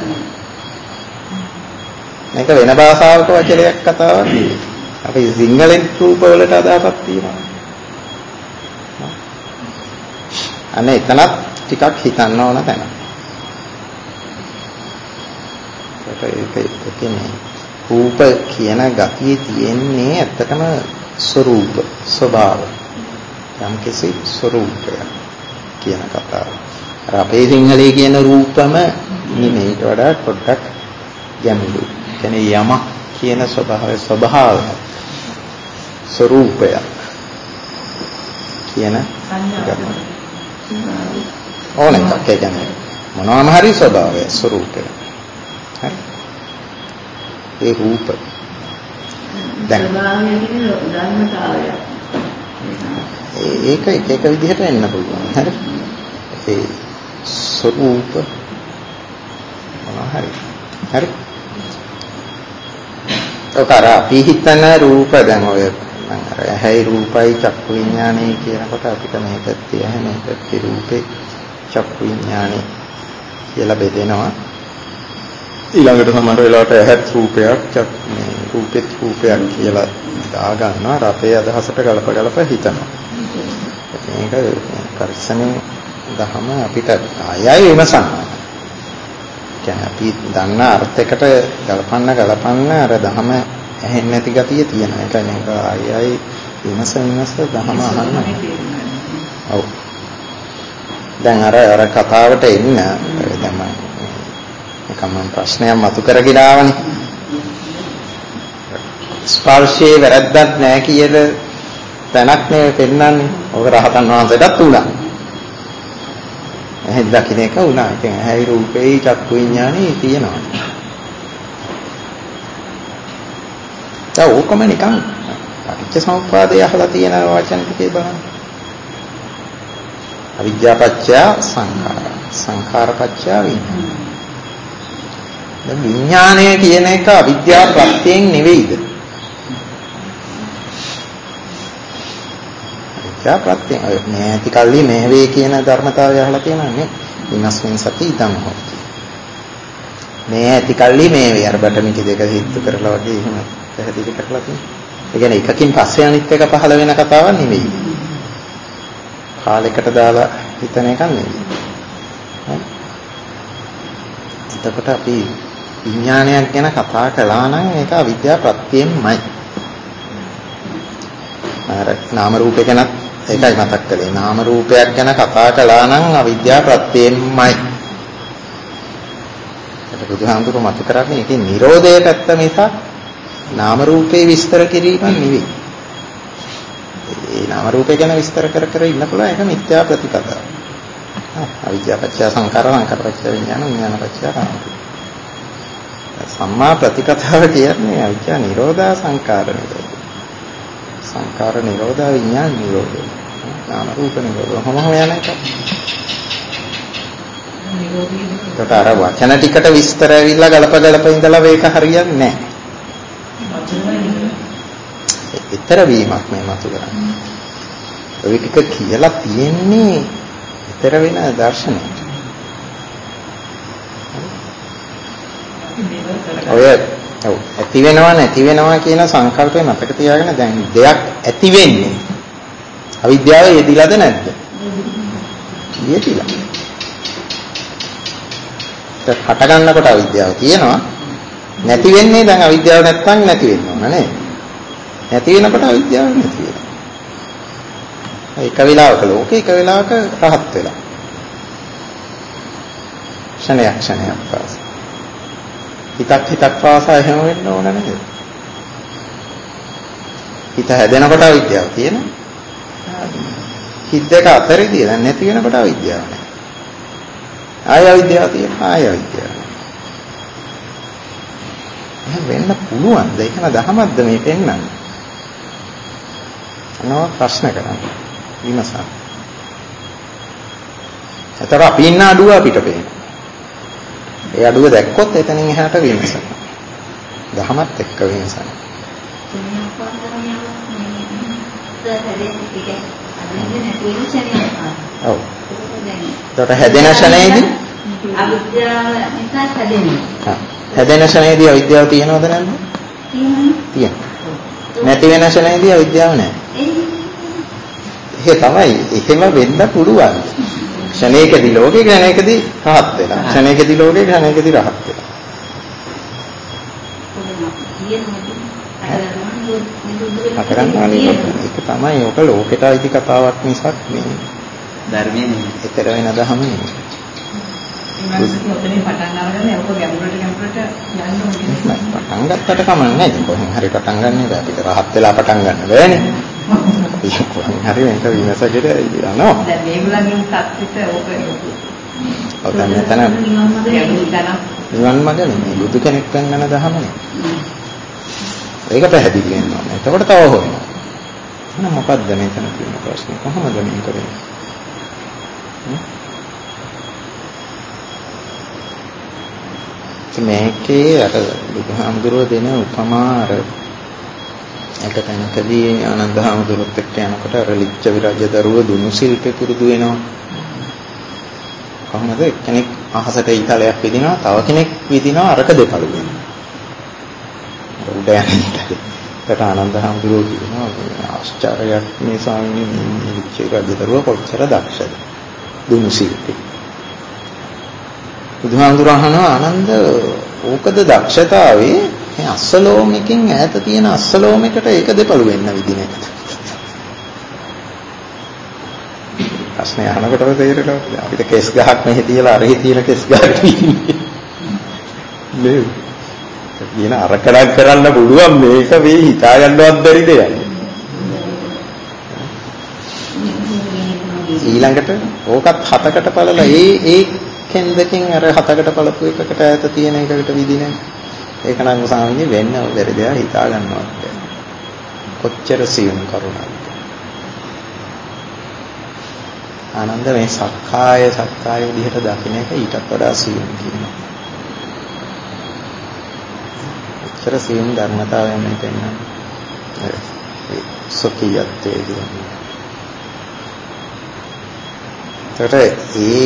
මේක වෙන භාෂාවක වචනයක් කතාවක් නෙවෙයි. අපි සිංහලෙන් රූප වලට අදහසක් තියෙනවා. අනේ එතනත් ටිකක් හිතන්න ඕන තැන. ඒක ඒක කියන්නේ රූප කියන ගතියේ තියෙන්නේ ඇත්තටම ස්වરૂප ස්වභාව යම් කිසි ස්වરૂපයක් කියන කතාව. අර අපේ සිංහලයේ කියන රූපම නෙමෙයිට වඩා පොඩ්ඩක් ගැඹුරුයි. කියන්නේ යමක් කියන ස්වභාවය ස්වභාවය ස්වરૂපයක් කියන ගතිය. ඕනෙක කියන්නේ මොනවාම හරි ස්වභාවය ස්වરૂපය. හරි. ඒ රූප දැන් ධර්මතාවය ඒක එක එක විදිහට එන්න පුළුවන්. හරි. ඒ ස්වરૂප මොනවා හරි. හරි. ඔකර අපි හිතන රූප දැන් ඔය මම අර ඇහැයි රූපයි චක්කු විඥානයි කියනකොට අපිට මේ පැත්තේ ඇහැ මේ පැත්තේ රූපේ චක්කු විඥානයි කියලා බෙදෙනවා. ඊළඟට සමහර වෙලාවට ඇහත් රූපයක් චක් මේ රූපෙත් රූපයක් කියලා දා ගන්නවා රතේ අදහසට ගලප ගලප හිතනවා. මේක පරිස්සමෙන් දහම අපිට ආයයි විමසන්න. කියන්නේ අපි දන්න අර්ථයකට ගලපන්න ගලපන්න අර දහම ඇහෙන්නේ නැති ගතිය තියෙනවා. ඒක නේද ආයයි විමස විමස දහම අහන්න. ඔව්. දැන් අර අර කතාවට එන්න දැන් මම එකම ප්‍රශ්නයක් මතු කරගෙන ආවනේ. ස්පර්ශයේ වැරද්දක් නැහැ කියලා තැනක් නේ පෙන්නන්නේ. ඔක රහතන් වහන්සේටත් උනා. එහෙත් දකින්න එක උනා. ඉතින් ඇයි රූපේ චක්කු විඥානේ තියෙනවා. ඒ ඕකම නිකන් පටිච්ච සමුප්පාදය අහලා තියෙන වචන ටිකේ බලන්න. අවිද්‍යාපච්චය සංඛාර සංඛාරපච්චය විඥාන. දැන් විඥානය කියන එක අවිද්‍යා ප්‍රත්‍යයෙන් නෙවෙයිද? අවිද්‍යා ප්‍රත්‍යයෙන්. ඔය මේ ඇති කල්ලි මේ වේ කියන ධර්මතාවය අහලා තියෙනවා නේ. විනස්මින් සති ඉදං හොති. මේ ඇති කල්ලි මේ වේ අර බටමිටි දෙක හිතු කරලා වගේ එහෙම පැහැදිලි කරලා තියෙනවා. ඒ කියන්නේ එකකින් පස්සේ අනිත් එක පහළ වෙන කතාවක් නෙවෙයි. කාලයකට දාලා හිතන එකක් නෙවෙයි. එතකොට අපි විඥානයක් ගැන කතා කළා නම් ඒක අවිද්‍යා ප්‍රත්‍යයෙන්මයි. අර නාම රූපේ ගැනත් ඒකයි මතක් කළේ. නාම රූපයක් ගැන කතා කළා නම් අවිද්‍යා ප්‍රත්‍යයෙන්මයි. ඒක බුදුහාමුදුරුවෝ මත කරන්නේ ඒකේ Nirodhe පැත්ත මිසක් නාම රූපේ විස්තර කිරීම නෙවෙයි. ඒ නාම රූපේ ගැන විස්තර කර කර ඉන්න පුළුවන් ඒක මිත්‍යා ප්‍රතිපදාව. අවිද්‍යා පත්‍ය සංඛාර සංඛාර පත්‍ය විඥාන විඥාන පත්‍ය කාම. සම්මා ප්‍රතිපදාව කියන්නේ අවිද්‍යා නිරෝධා සංඛාර නිරෝධ. සංඛාර නිරෝධා විඥාන නිරෝධ. නාම රූප නිරෝධ. මොනම යන එක. නිරෝධී. අර වචන ටිකට විස්තර ඇවිල්ලා ගලප ගලප ඉඳලා මේක හරියන්නේ නැහැ. ඊතර වීමක් මේ මතු කරන්නේ. ඔය ටික කියලා තියෙන්නේ ඊතර වෙන දර්ශනයක්. ඔය ඔව් ඇති වෙනවා නැති වෙනවා කියන සංකල්පය මතක තියාගෙන දැන් දෙයක් ඇති වෙන්නේ අවිද්‍යාව යෙදිලාද නැද්ද? යෙදිලා. ඒක හට ගන්නකොට අවිද්‍යාව තියෙනවා. නැති වෙන්නේ දැන් අවිද්‍යාව නැත්තම් නැති වෙන්න ඕන නේද? නැති වෙනකොට අවිද්‍යාව නැති වෙනවා. ඒක විලාවක ලෝකේ එක විලාවක රහත් වෙලා. ක්ෂණයක් ක්ෂණයක් පාස. හිතක් හිතක් පාසා එහෙම වෙන්න ඕන නේද? හිත හැදෙනකොට අවිද්‍යාව තියෙනවා. හිත දෙක අතරේදී දැන් නැති වෙනකොට අවිද්‍යාව නැහැ. ආය අවිද්‍යාව තියෙනවා ආය අවිද්‍යාව. එහෙම වෙන්න පුළුවන්ද? ඒකන දහමක්ද මේ පෙන්වන්නේ? අනව ප්‍රශ්න කරන්නේ. විමසන්න. ඒතර අපි ඉන්න අඩුව අපිට පේනවා. ඒ අඩුව දැක්කොත් එතනින් එහාට විමසන්න. දහමත් එක්ක විමසන්න. ඔව්. ඒතර හැදෙන ශරණේදී අවිද්‍යාව නිසා හැදෙනවා. හැදෙන ශරණේදී අවිද්‍යාව තියෙනවද නැද්ද? තියෙනවා. නැති වෙන ශරණේදී අවිද්‍යාව නැහැ. ඒක තමයි එහෙම වෙන්න පුළුවන්. ක්ෂණයකදී ලෝකේ ක්ෂණයකදී රහත් වෙනවා. ක්ෂණයකදී ලෝකේ ක්ෂණයකදී රහත් වෙනවා. අකරන්නේ ඒක තමයි ඔක ලෝකෙට අයිති කතාවක් මිසක් මේ ධර්මයේ නෙමෙයි. ඒතර වෙන දහම නෙමෙයි. ඊමණට ඔතනින් පටන් අරගෙන ඔක ගැඹුරට ගැඹුරට යන්න ඕනේ. පටන් ගත්තට කමක් නැහැ. කොහෙන් හරි පටන් ගන්න බෑ. අපිට රහත් වෙලා පටන් ගන්න බෑනේ. හරි මේක විමසකට යනවා. දැන් මේගොල්ලන්ගේ තත්ත්වෙට ඕක ඔව් දැන් මෙතන නිවන් මඟ නෙමෙයි බුදු කෙනෙක් පෙන්වන දහම නේ. ඒක පැහැදිලි වෙනවා. එතකොට තව හොයනවා. එහෙනම් මොකද්ද මෙතන තියෙන ප්‍රශ්නේ? කොහොමද මේක කරන්නේ? මේකේ අර බුදුහාමුදුරුවෝ දෙන උපමා අර එක තැනකදී ආනන්ද හාමුදුරුවොත් එක්ක යනකොට අර ලිච්ඡ විරජ දරුව දුනු ශිල්පේ පුරුදු වෙනවා. කොහොමද කෙනෙක් අහසට ඊතලයක් විදිනවා, තව කෙනෙක් විදිනවා අරක දෙපළු වෙනවා. උඩ යන්නේ. ඒකට ආනන්ද හාමුදුරුවෝ කියනවා ආශ්චර්යයක් මේ ස්වාමීන් වහන්සේ විචේ රජදරුව කොච්චර දක්ෂද දුනු ශිල්පී. බුදුහාමුදුරුවෝ අහනවා ආනන්ද ඕකද දක්ෂතාවේ මේ අස්සලෝමකින් ඈත තියෙන අස්සලෝමයකට ඒක දෙපළු වෙන්න විදින එක. ප්‍රශ්නේ අහනකොටම තේරෙනවා අපිට කෙස් ගහක් මෙහි තියලා අරහි තියෙන කෙස් ගහක් තියෙන්නේ. නේද? කියන අරකඩක් කරන්න පුළුවන් මේක මේ හිතා ගන්නවත් බැරි දෙයක්. ඊළඟට ඕකත් හතකට පළලා ඒ ඒ කෙන්දකින් අර හතකට පළපු එකකට ඈත තියෙන එකකට විදින ඒක නම් සාමාන්‍ය වෙන්න බැරි දෙයක් හිතා ගන්නවත් බැහැ. කොච්චර සියුම් කරුණාද. ආනන්ද මේ සක්කාය සක්කාය විදිහට දකින්න එක ඊටත් වඩා සියුම් කියනවා. කොච්චර සියුම් ධර්මතාවයක් මේ පෙන්වන්නේ. ඒ සොකියත්තේ කියන්නේ. ඒ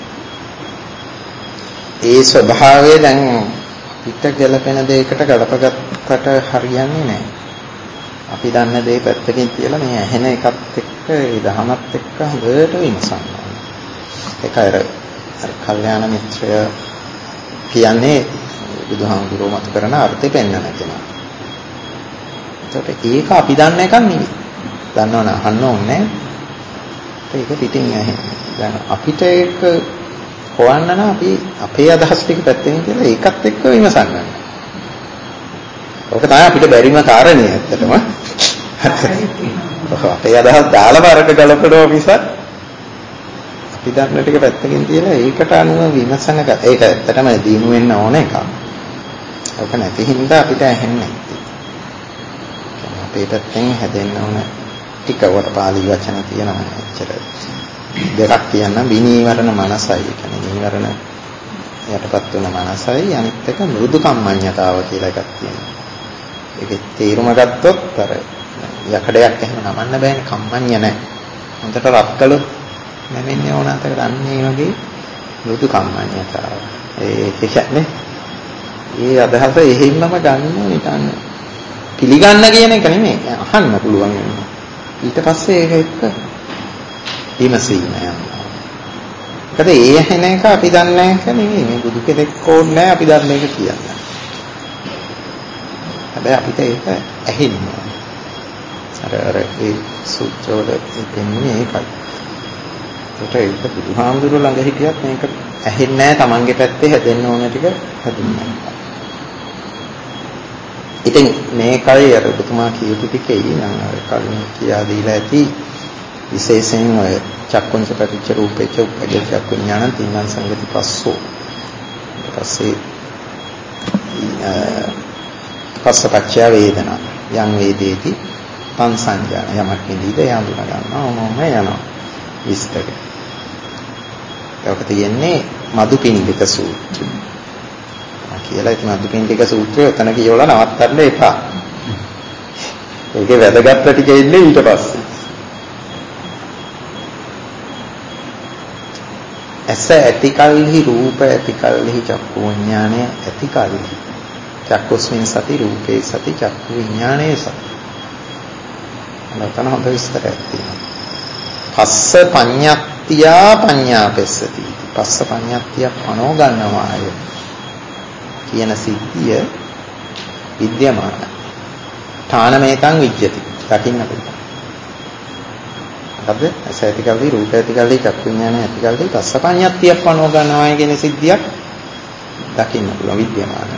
ඒ ස්වභාවය දැන් පිට ගැලපෙන දෙයකට ගලපගත්තට හරියන්නේ නැහැ. අපි දන්න දේ පැත්තකින් තියලා මේ ඇහෙන එකත් එක්ක ඒ දහමත් එක්ක හොඳට විමසන්න ඕනේ. ඒක අර අර කල්යාණ මිත්‍රය කියන්නේ බුදුහාමුදුරුවෝ මත කරන අර්ථය පෙන්වන කෙනා. ඒකට ඒක අපි දන්න එකක් නෙවෙයි. දන්නවන අහන්න ඕනේ. ඒක පිටින් ඇහෙන්නේ. දැන් අපිට ඒක හොයන්න නම් අපි අපේ අදහස් ටික පැත්තෙන් කියලා ඒකත් එක්ක විමසන්න. ඕක තමයි අපිට බැරිම කාරණේ ඇත්තටම. අපේ අදහස් දාලා බරක ගලපනවා මිසක් අපි දන්න ටික පැත්තකින් තියලා ඒකට අනුව විමසන එක ඒක ඇත්තටම දිනු වෙන්න ඕන එකක්. ඕක නැති හින්දා අපිට ඇහෙන්නේ නැති. අපේ පැත්තෙන් හැදෙන්න ඕන ටික වල පාලි වචන තියෙනවා එච්චර. දෙකක් කියන්න විනීවරණ මනසයි කියන්නේ නීවරණ යටපත් වෙන මනසයි අනිත් එක මෘදු කම්මඤ්ඤතාව කියලා එකක් තියෙනවා. ඒකේ තේරුම ගත්තොත් අර යකඩයක් එහෙම නමන්න බෑනේ කම්මඤ්ඤ නැහැ. හොඳට රත් කළොත් නැමෙන්නේ ඕනකට අන්න ඒ වගේ මෘදු කම්මඤ්ඤතාව. ඒ කියන්නේ ඒ අදහස එහෙම්මම ගන්න නිකන් පිළිගන්න කියන එක නෙමෙයි අහන්න පුළුවන් වෙනවා. ඊට පස්සේ ඒක එක්ක විමසීම යනවා. ඒකද ඒ ඇහෙන එක අපි දන්නේ නැහැ නෙවෙයි මේ බුදු කෙනෙක් ඕනේ නැහැ අපි දන්න එක කියන්නේ. හැබැයි අපිට ඒක ඇහෙන්නේ. අර අර ඒ සූත්‍රවල දෙන්නේ ඒකයි. ඒකට ඒක බුදුහාමුදුරුවෝ ළඟ හිටියත් මේක ඇහෙන්නේ නැහැ Tamange පැත්තේ හැදෙන්න ඕන ටික හැදුන්නේ නැහැ. ඉතින් මේකයි අර ඔබතුමා කියපු ටිකේ නම් අර කලින් කියා දීලා ඇති විශේෂයෙන් ඔය චක්කුංච පටිච්ච රූපේච උපජ්ජ චක්කු ඥාන තින්නම් සංගති පස්සෝ ඊපස්සේ පස්සපච්චය වේදනා යම් වේදේති තං සංජාන යමක් නිදීද යඳුන ගන්නවා මොම යනවා විස්තර. ඒක තියෙන්නේ මදුපිණ්ඩික සූත්‍රය. කියලා ඉතින් මදුපිණ්ඩික සූත්‍රය උතන කියවලා නවත්තන්න එපා. ඒකේ වැදගත් ටික ඉන්නේ ඊට පස්සේ. ඇස ඇති කල්හි රූප ඇති කල්හි චක්කු විඥානය ඇති කල්හි චක්කුස්මින් සති රූපේ සති චක්කු විඥානයේ සති. අනතන හොඳ විස්තරයක් තියෙනවා. පස්ස පඤ්ඤත්තියා පඤ්ඤාපස්සති. පස්ස පඤ්ඤත්තිය පනෝ ගන්නවාය කියන සිද්ධිය විද්‍යමානයි. ඨානමේතං විජ්ජති. දකින්න පුළුවන්. මොකද ඇස ඇති කල්හි රූප ඇති කල්හි චක්කු විඥානය ඇති කල්හි පස්ස පඤ්ඤත්තිය පනෝ ගන්නවාය කියන සිද්ධියක් දකින්න පුළුවන් විද්‍යමානයි.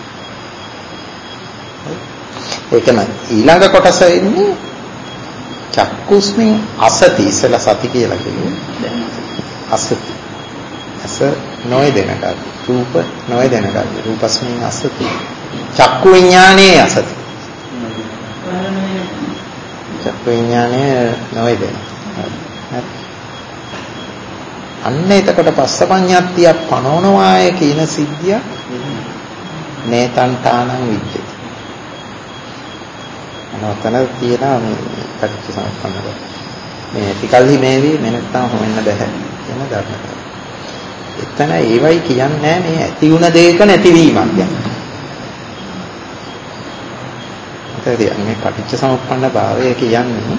ඒකම ඊළඟ කොටස ඉන්නේ චක්කුස්මින් අසති ඉස්සලා සති කියලා කියන්නේ අසති අස නොයදෙන කල් රූප නොයදෙන කල් රූපස්මින් අසති චක්කු විඥානයේ අසති චක්කු විඥානයේ නොයදෙන අන්න එතකොට පස්සපඤ්ඤත්තිය පනෝනවාය කියන සිද්ධිය නේතං තානං විජ්ජති. අනවතන තියෙනවා මේ පටිච්ච සමුප්පන්නව. මේ ටිකල්හි මේවි මෙන්නත්තම් හොයන්න බෑ කියන ධර්මතාවය. එතන ඒවයි කියන්නේ මේ ඇති වුණ දෙයක නැතිවීමක් ගැන. මේ පටිච්ච සමුප්පන්න භාවය කියන්නේ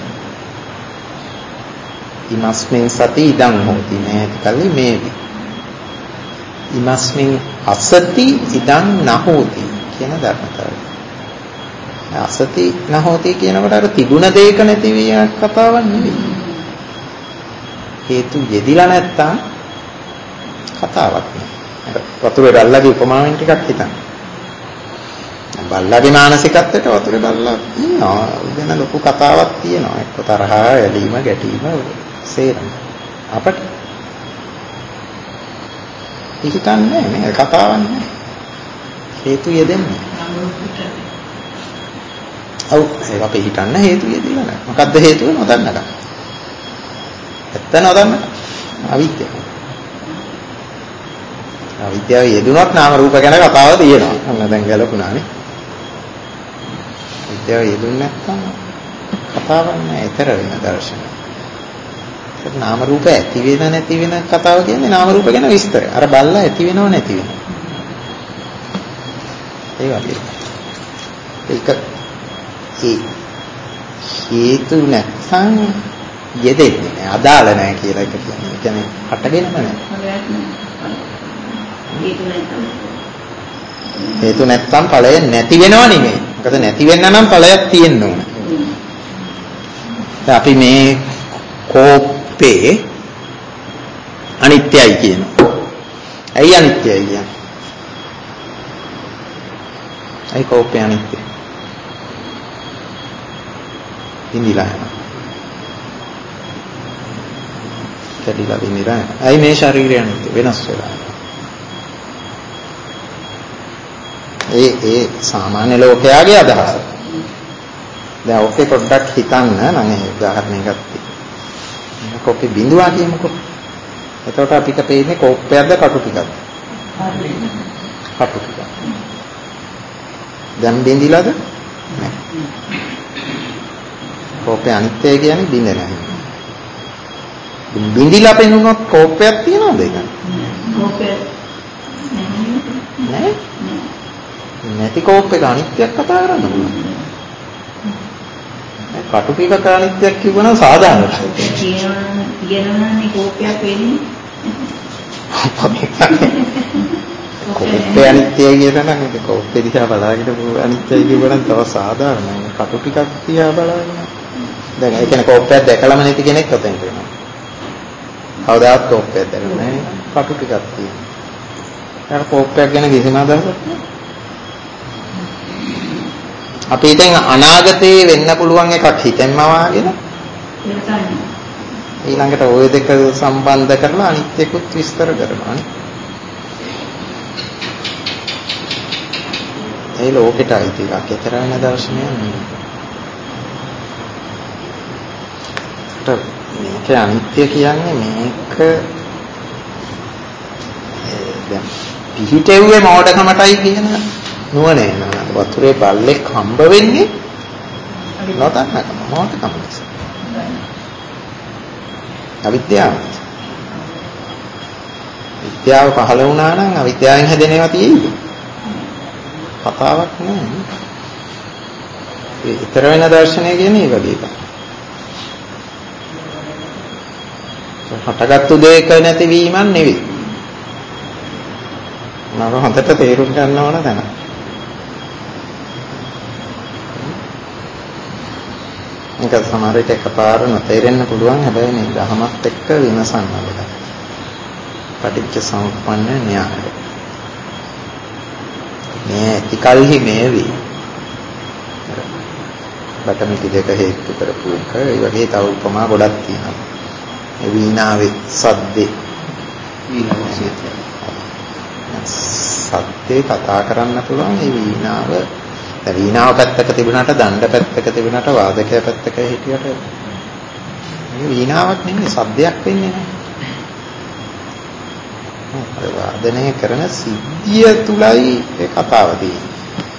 ඉමස්මින් සති ඉදං හෝති මේ ඇතිකල්ලි මේවි. ඉමස්මින් අසති ඉදං නහෝති කියන ධර්මතාවය. අසති නහෝති කියනකොට අර තිබුණ දෙයක නැති විය කතාවක් නෙවෙයි. හේතු යෙදිලා නැත්තම් කතාවක් නෑ. වතුරේ බල්ලගේ උපමාවෙන් ටිකක් හිතන්න. බල්ලගේ මානසිකත්වයට වතුරේ බල්ලා ඉන්නවා. වෙන ලොකු කතාවක් තියෙනවා. එක්ක තරහා, ඇලීම, ගැටීම සේරම. අපට හිතන්නේ මේ කතාවක් නෑ. හේතු යෙදෙන්නේ. ඔව් ඒක අපි හිතන්න හේතු යෙදෙලා නෑ. මොකද්ද හේතුව නොදන්නකම. ඇත්ත නොදන්න අවිද්‍යාව. අවිද්‍යාව යෙදුනොත් නාම රූප ගැන කතාව තියෙනවා. අන්න දැන් ගැලපුණානේ. විද්‍යාව යෙදුන්නේ නැත්නම් කතාවක් නෑ. ඊතර වෙන දර්ශනය. ඒක නාම රූප ඇති වෙන නැති වෙන කතාව කියන්නේ නාම රූප ගැන විස්තරය. අර බල්ලා ඇති වෙනව නැති වෙනව. ඒ වගේ. ඒක ඒ හේතු නැත්නම් යෙදෙන්නේ නෑ. අදාළ නෑ කියලා එක කියන්නේ. ඒ කියන්නේ හටගෙනම නෑ. හේතු නැත්නම් ඵලය නැති වෙනව නෙමෙයි. මොකද නැති වෙන්න නම් ඵලයක් තියෙන්න ඕන. දැන් අපි මේ කෝප්පේ අනිත්‍යයි කියනවා. ඇයි අනිත්‍යයි කියන්නේ? ඇයි කෝප්පේ අනිත්‍යයි? ඉඳිලා යනවා. කැඩිලා ඉඳිලා යනවා. ඇයි මේ ශරීරය අනිත්‍ය වෙනස් වෙලා? ඒ ඒ සාමාන්‍ය ලෝකයාගේ අදහස. දැන් ඔකේ පොඩ්ඩක් හිතන්න නම් ඒ උදාහරණයක් ගත්තේ. කොපි බිඳුවා කියමුකෝ. එතකොට අපිට පේන්නේ කෝප්පයක්ද කටු ටිකක්ද? කටු ටිකක්. දැන් බිඳිලාද? නැහැ. කෝපේ අනිත්‍ය කියන්නේ බිඳෙන නැහැ. බිඳිලා පෙනුනොත් කෝපයක් තියනවද ඒක? කෝපය නැහැ. නැති කෝප් එක අනිත්‍යයක් කතා කරන්න පුළුවන්. කටු ටිකක අනිත්‍යයක් කිව්වනම් සාධාරණයි. කියනවා කියනවානේ කෝපයක් වෙන්නේ. කෝපේ අනිත්‍යයි කියනවා නම් ඒක කෝපේ දිහා බලාගෙන අනිත්‍යයි කියවනම් තව සාධාරණයි. කටු ටිකක් දිහා බලාගෙන. දැන් ඒ කියන්නේ කෝපයක් දැකලම නැති කෙනෙක් ඔතෙන් වෙනවා. කවදාවත් කෝපයක් දැකලා නැහැ. කටු ටිකක් තියෙනවා. ඒක කෝපයක් ගැන කිසිම අදහසක් නැහැ. අපි හිතෙන් අනාගතේ වෙන්න පුළුවන් එකක් හිතෙන්ම වාගෙන ඊළඟට ওই දෙක සම්බන්ධ කරලා අනිත්‍යකුත් විස්තර කරනවා නේ. ඒ ලෝකෙට අයිති එකක්. ඒතර වෙන දර්ශනය නෙමෙයි. මේක අනිත්‍ය කියන්නේ මේක දැන් පිහිටෙව්වේ මෝඩකමටයි කියන නුවණ එනවා. වතුරේ බල්ලෙක් හම්බ වෙන්නේ නොදන්නකම මොකටද නිසා? අවිද්‍යාව. විද්‍යාව පහළ වුණා නම් අවිද්‍යාවෙන් හැදෙන ඒවා තියෙන්නේ. කතාවක් නෑ. ඒ ඊතර වෙන දර්ශනය කියන්නේ ඒ වගේ එකක්. හටගත්තු දෙයක නැතිවීමක් නෙවෙයි. මම හොඳට තේරුම් ගන්න ඕන දැන. ඒක සමහර විට එකපාර නොතේරෙන්න පුළුවන්. හැබැයි මේ ධහමත් එක්ක විමසන්න ඕනේ. පටිච්ච සමුප්පන්න න්‍යාය. මේ ටිකල්හි මේ වේ. බටමිටි දෙක හේතු කරපු එක. ඒ වගේ තව උපමා ගොඩක් තියෙනවා. ඒ වීණාවේ සද්දේ වීණාවේ සද්දේ කතා කරන්න පුළුවන්. ඒ වීණාව දැන් වීණාව පැත්තක තිබුණාට දණ්ඩ පැත්තක තිබුණාට වාදකය පැත්තක හිටියට මේ වීණාවක් නෙමෙයි සද්දයක් වෙන්නේ නැහැ. වාදනය කරන සිද්ධිය තුලයි ඒ කතාව තියෙන්නේ.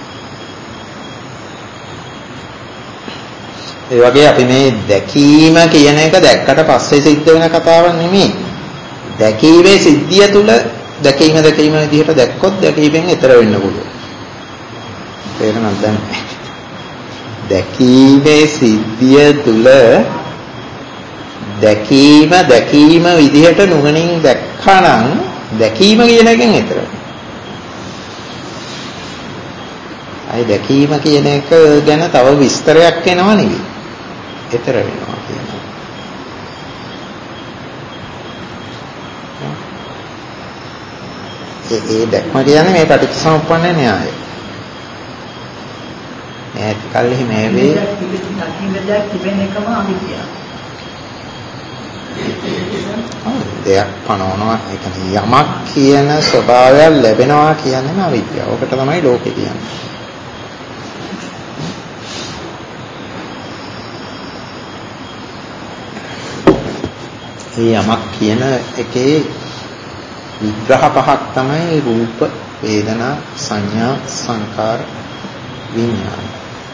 ඒ වගේ අපි මේ දැකීම කියන එක දැක්කට පස්සේ සිද්ධ වෙන කතාවක් නෙමෙයි. දැකීමේ සිද්ධිය තුල දැකීම දැකීම විදිහට දැක්කොත් දැකීමෙන් ඈතර වෙන්න පුළුවන්. තේරෙනවද දැන්? දැකීමේ සිද්ධිය තුල දැකීම දැකීම විදිහට නුවණින් දැක්කනම් දැකීම කියන එකෙන් ඈතර. අයි දැකීම කියන එක ගැන තව විස්තරයක් එනවා නෙවෙයි. ඈතර වෙනවා කියනවා. ඒ ඒ දැක්ම කියන්නේ මේ පටිච්චසමුප්පන්න න්‍යායය. මේ කල්හි මේ වේ දකින්නදයක් තිබෙන එකම අවිද්‍යාව. දෙයක් පනවනවා ඒ කියන්නේ යමක් කියන ස්වභාවය ලැබෙනවා කියන්නේ අවිද්‍යාව. ඔකට තමයි ලෝකේ කියන්නේ. මේ යමක් කියන එකේ විග්‍රහ පහක් තමයි රූප, වේදනා, සංඥා, සංකාර, විඥාන.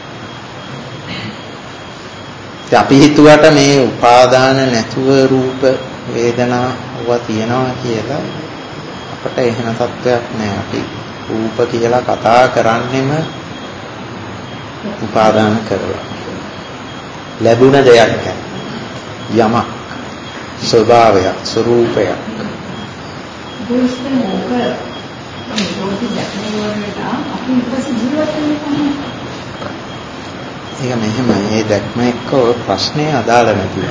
අපි හිතුවට මේ උපාදාන නැතුව රූප වේදනා වුණා තියනවා කියලා අපට එහෙම තත්ත්වයක් නෑ. අපි රූප කියලා කතා කරන්නේම උපාදාන කරලා ලැබුණ දෙයක් යමක් ස්වභාවයක් ස්වરૂපයක් දුෂ්කර මොක මේ රෝටි දැක්මේ වලට අපි ඉපස්සේ ජීවත් වෙන්නේ. ඒක මෙහෙම මේ දැක්ම එක්ක ඔය ප්‍රශ්නේ අදාළ නැතිව.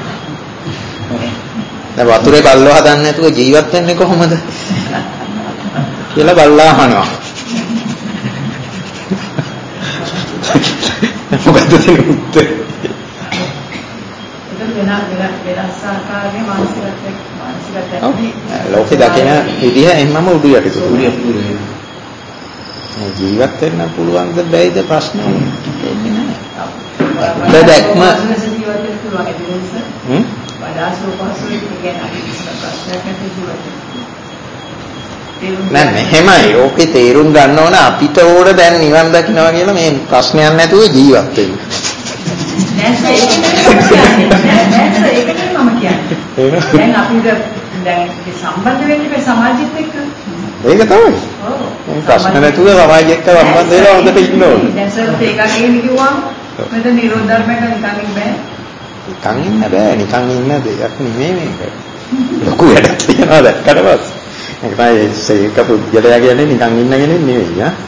දැන් වතුරේ බල්ලෝ හදන්න නැතුව ජීවත් වෙන්නේ කොහොමද? කියලා බල්ලා අහනවා. මොකද උත්තර? ඒක වෙන වෙන වෙනස් ආකාරයේ මානසිකත්වයක් මානසිකත්වයක්. ලෝකේ දකින විදිහ එන්නම උඩු යටි උඩු යටි. මේ ජීවත් වෙන්න පුළුවන්ද බැයිද ප්‍රශ්නේ එන්නේ නැහැ. දැක්ම හ්ම් නෑ මෙහෙමයි ඕකේ තේරුම් ගන්න ඕන අපිට ඕන දැන් නිවන් දකින්නවා කියලා මේ ප්‍රශ්නයක් නැතුව ජීවත් වෙන්න. නෑ ඒක නෙමෙයි මම කියන්නේ. දැන් අපිට දැන් සම්බන්ධ වෙන්නේ මේ සමාජෙත් එක්ක. ඒක තමයි. ඔව්. ප්‍රශ්න නැතුව සමාජෙත් එක්ක සම්බන්ධ වෙලා හොඳට ඉන්න ඕනේ. දැන් සර් ඒකක් එහෙම කිව්වම මෙතන නිරෝධ ධර්මයක නිකන් ඉන්න බෑ. නිකන් ඉන්න බෑ. නිකන් ඉන්න දෙයක් නෙමෙයි මේක. ලොකු වැඩක් තියනවා දැක්කට පස්සේ. ඒක තමයි ඒක පුද්ගලයා කියන්නේ නිකන් ඉන්න කෙනෙක් නෙවෙයි ආ.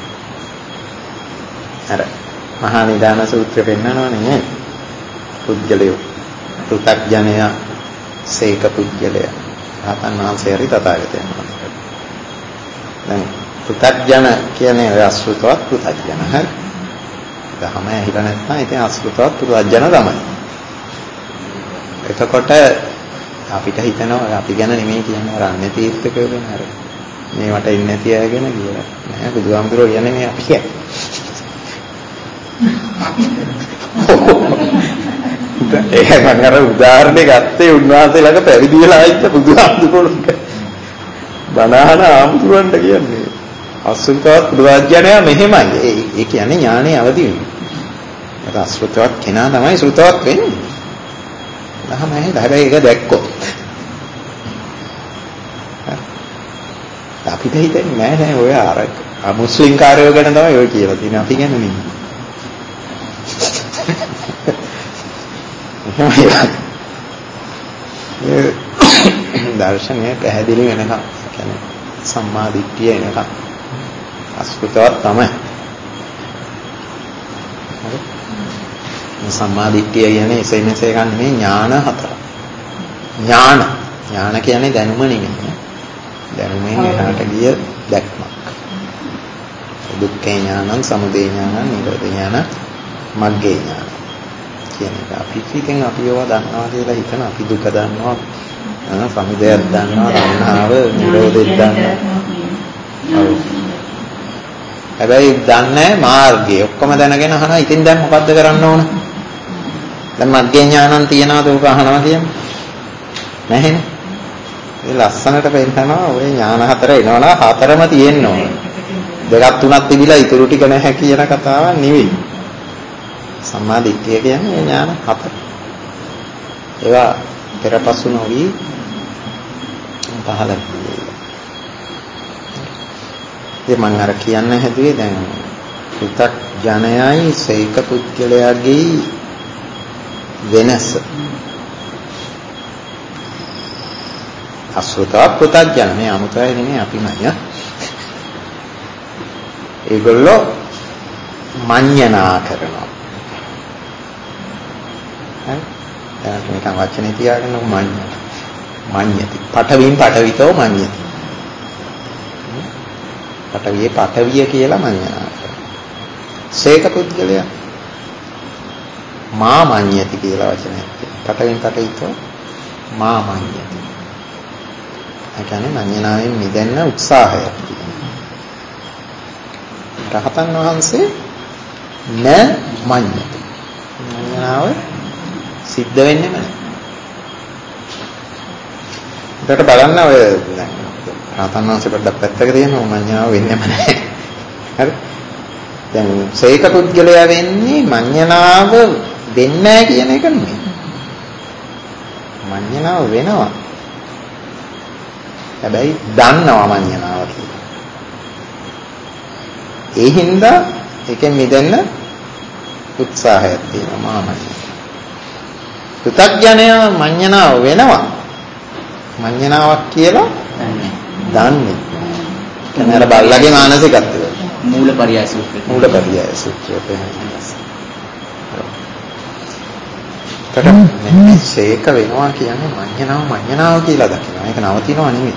අර මහා නිදාන සූත්‍රය පෙන්නනවනේ නේ. පුද්ගලයෝ පෘථග්ජනයා සේක පුද්ගලයා. රහතන් වහන්සේ හරි තථාගතයන් වහන්සේ. දැන් පෘථග්ජන කියන්නේ අසෘතවත් පෘථග්ජන හරි. දහම ඇහිලා නැත්නම් ඉතින් අසෘතවත් පෘථග්ජන තමයි. එතකොට අපිට හිතනවා අපි ගැන නෙමෙයි කියන්නේ රන්නේ තීර්ථකයෝ ගැන අර මේවට ඉන්නේ නැති අය ගැන කියලා. නෑ බුදුහාමුදුරුවෝ කියන්නේ මේ අපි කියන්නේ. ඒක මම අර උදාහරණයක් ගත්තේ උන්වහන්සේ ළඟ පැවිදි වෙලා ඉන්න බුදුහාමුදුරුවෝට. බණහන ආමුදුරන්ට කියන්නේ. අසෘතවත් බුදුආඥානය මෙහෙමයි. ඒ කියන්නේ ඥානෙ අවදි වෙනවා. ඒක අසෘතවත් කෙනා තමයි ශ්‍රුතවත් වෙන්නේ. දහම ඇහිලා හැබැයි ඒක දැක්කොත් අපිට හිතෙන්නේ නෑ නෑ ඔය අර මුස්ලිම් කාර්යෝ ගැන තමයි ඔය කියලා තියෙන්නේ අපි ගැන නෙමෙයි. ඒ දර්ශනය පැහැදිලි වෙනකම් කියන්නේ සම්මා දිට්ඨිය එනකම් අස්කෘතවත් තමයි. සම්මා දිට්ඨිය කියන්නේ එසේ මෙසේ එකක් නෙමෙයි ඥාන හතර. ඥාන ඥාන කියන්නේ දැනුම නෙමෙයි. දැනුමෙන් එහාට ගිය දැක්මක්. දුක්ඛ ඥානං, සමුදය ඥානං, නිරෝධ ඥානං, මග්ගේ ඥානං කියන එක. අපි ඉතින් අපි ඒවා දන්නවා කියලා හිතන අපි දුක දන්නවා, සමුදයත් දන්නවා, තණ්හාව, නිරෝධෙත් දන්නවා. හැබැයි දන්නේ මාර්ගය. ඔක්කොම දැනගෙන අහනවා. ඉතින් දැන් මොකද්ද කරන්න ඕන? දැන් මග්ගේ ඥානං තියනවාද ඔක අහනවා කියන්නේ? නැහැනේ. ඒ ලස්සනට පෙන්නනවා ඔය ඥාන හතර එනවනම් හතරම තියෙන්න ඕන. දෙකක් තුනක් තිබිලා ඉතුරු ටික නැහැ කියන කතාවක් නෙවෙයි. සම්මා දිට්ඨිය කියන්නේ ඥාන හතර. ඒවා පෙරපසු නොවි පහළ වෙනවා. ඒ මම අර කියන්න හැදුවේ දැන් පුතක් ජනයයි සේක පුද්ගලයාගේ වෙනස. අසෘතා පුතඥ මේ අමුතයි නෙමෙයි අපිමයි. ඒගොල්ලෝ මඤ්ඤණා කරනවා. හරි. දැන් මේකම වචනේ තියාගෙන මඤ්ඤ. මඤ්ඤති. පඨවින් පඨවිතෝ මඤ්ඤති. පඨවියේ පඨවිය කියලා මඤ්ඤණා කරනවා. සේක පුද්ගලයා මා මඤ්ඤති කියලා වචනයක් තියෙනවා. පඨවින් පඨවිතෝ මා මඤ්ඤති. ඒ කියන්නේ මඤ්ඤණාවෙන් මිදෙන්න උත්සාහයක් තියෙනවා. රහතන් වහන්සේ න මඤ්ඤති. මඤ්ඤණාව සිද්ධ වෙන්නේම නැහැ. ඒකට බලන්න ඔය රහතන් වහන්සේ පොඩ්ඩක් පැත්තක තියෙනවා මඤ්ඤණාව වෙන්නේම නැහැ. හරි? දැන් සේක පුද්ගලයා වෙන්නේ මඤ්ඤණාව වෙන්නේ නැහැ කියන එක නෙමෙයි. මඤ්ඤණාව වෙනවා. හැබැයි දන්නවා මඤ්ඤණාව කියලා. ඒ හින්දා ඒකෙන් මිදෙන්න උත්සාහයක් තියෙනවා මාමඤ්ඤ. පුතග්ජනයා මඤ්ඤණාව වෙනවා. මඤ්ඤණාවක් කියලා දන්නේ. කනර බල්ලගේ මානසිකත්වය. මූලපරියාය සූත්‍රය. මූලපරියාය සූත්‍රය පෙන්නනවා. ඒකට ශේක වෙනවා කියන්නේ මඤ්ඤණාව මඤ්ඤණාව කියලා දකිනවා. ඒක නවතිනව නෙමෙයි.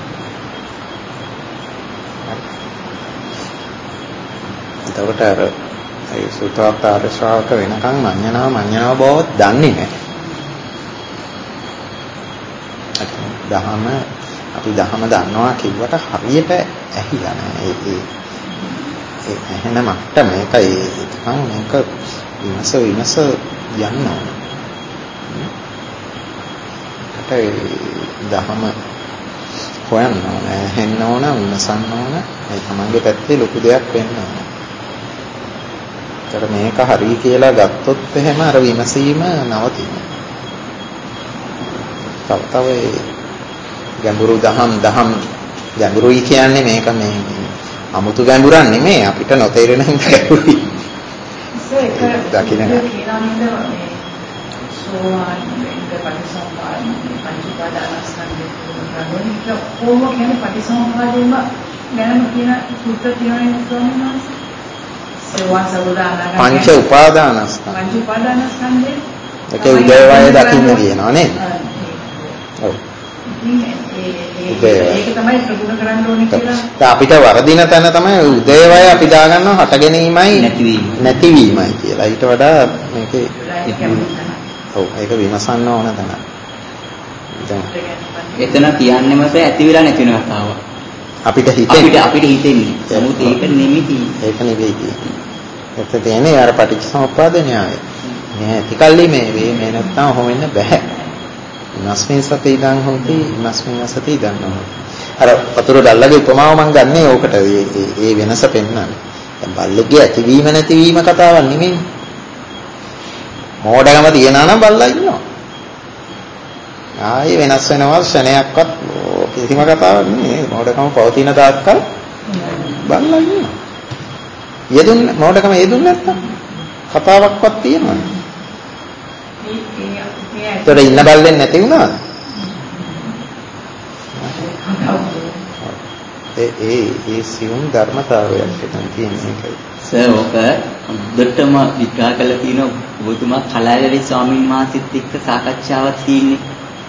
එතකොට අර ඒ සූත්‍රාර්ථ ශ්‍රාවක වෙනකන් මඤ්ඤණාව මඤ්ඤණාව බව දන්නේ නැහැ. දහම අපි දහම දන්නවා කිව්වට හරියට ඇහිලා නැහැ. ඒ ඒ ඇහෙන මට්ටම මේකයි ඒකම මේක විමස විමස යන්න ඕන. ඒ දහම හොයන්න ඕන, ඇහෙන්න ඕන, විමසන්න ඕන. ඒ තමන්ගේ පැත්තේ ලොකු දෙයක් වෙන්න ඕන. ඒතර මේක හරි කියලා ගත්තොත් එහෙම අර විමසීම නවතිනවා. තව තව ගැඹුරු දහම් දහම් ගැඹුරුයි කියන්නේ මේක මේ අමුතු ගැඹුරක් නෙමෙයි අපිට නොතේරෙන ගැඹුරුයි. ඒක දකින්න කියලා නේද මේ සෝවාන් වෙන්න පටිසම්පාද පංචපාදානස්කන්ධය කරනවා. කොහොම කියන්නේ පටිසම්පාදයෙන්ම ගැනම කියන සූත්‍ර තියෙනවා ස්වාමීන් වහන්සේ. සෝවාන් සබුදානගම පංච උපාදානස්කන්ධ. පංච උපාදානස්කන්ධය ඒකේ උදේවය දකින්න කියනවා නේද? ඔව්. ඒක තමයි ප්‍රගුණ කරන්න ඕනේ කියලා. අපිට වරදින තැන තමයි උදේවය අපි දාගන්නවා හට ගැනීමයි නැතිවීම. නැතිවීමයි කියලා. ඊට වඩා මේකේ ඔව් ඒක විමසන්න ඕන තැන. දැන් එතන කියන්නෙම බෑ ඇති වෙලා නැති වෙන කතාව. අපිට හිතෙන්නේ අපිට අපිට හිතෙන්නේ. නමුත් ඒක නෙමෙයි. ඒක නෙවෙයි කියන්නේ. ඒත් තේනේ අර පටිච්චසමුප්පාද න්‍යාය. මේ ඇතිකල්ලි මේ වේ මේ නැත්තම් ඔහොම වෙන්න බෑ. නස්මින් සති ඉඳන් හොති නස්මින් සති ඉඳන් හොති. අර වතුර දැල්ලගේ උපමාව මම ගන්නේ ඕකට ඒ ඒ වෙනස පෙන්වන්න. දැන් බල්ලෙක්ගේ ඇතිවීම නැතිවීම කතාවක් නෙමෙයි. මෝඩකම තියනා නම් බල්ලා ඉන්නවා. ආයේ වෙනස් වෙනවා ක්ෂණයක්වත් කිසිම කතාවක් නෙමෙයි. මෝඩකම පවතින තාක්කල් බල්ලා ඉන්නවා. යෙදුන්න මෝඩකම යෙදුන්න නැත්තම් කතාවක්වත් තියෙනවා. ඒතර ඉන්න බල්ලෙන් නැති වුණාද? ඒ ඒ ඒ සියුම් ධර්මතාවයක් එතන තියෙන එකයි. සර් ඔක හොඳටම විග්‍රහ කරලා තියෙන ඔබතුමා කලාවැලි ස්වාමීන් වහන්සේත් එක්ක සාකච්ඡාවක් තියෙන්නේ.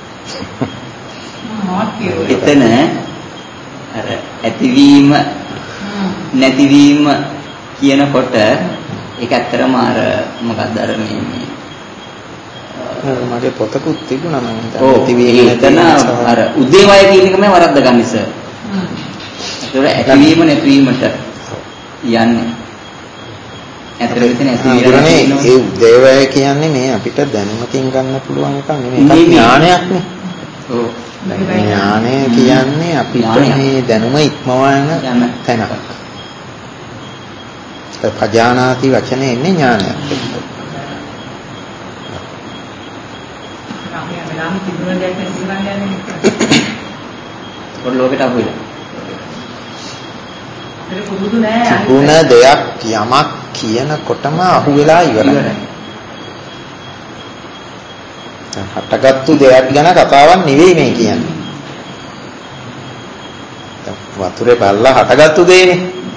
එතන අර ඇතිවීම නැතිවීම කියනකොට ඒක ඇත්තරම අර මොකක්ද අර මේ මේ මගේ පොතකුත් තිබුණා මම හිතන්නේ එතන අර උදේවය කියන එක මම වරද්ද ගන්න ඉස්සර. ඒක ඇතිවීම නැතිවීමට යන්නේ. ඇත්තට මෙතන ඇතිවීම ඒ උදේවය කියන්නේ මේ අපිට දැනුමකින් ගන්න පුළුවන් එකක් නෙමෙයි. ඒක ඥානයක්නේ. ඔව්. ඥානය කියන්නේ අපිට මේ දැනුම ඉක්මවන තැනක්. ඒ පජානාති වචනේ එන්නේ ඥානයක් එක්ක. නම් තිබුණ දෙයක් නැතිවම යන්නේ. පොඩි ලෝකෙට අහුවෙලා. ඒක පුදුදු නෑ. තිබුණ දෙයක් යමක් කියනකොටම අහු වෙලා ඉවරයි. හටගත්තු දෙයක් ගැන කතාවක් නෙවෙයි මේ කියන්නේ. වතුරේ බල්ලා හටගත්තු දෙයනේ.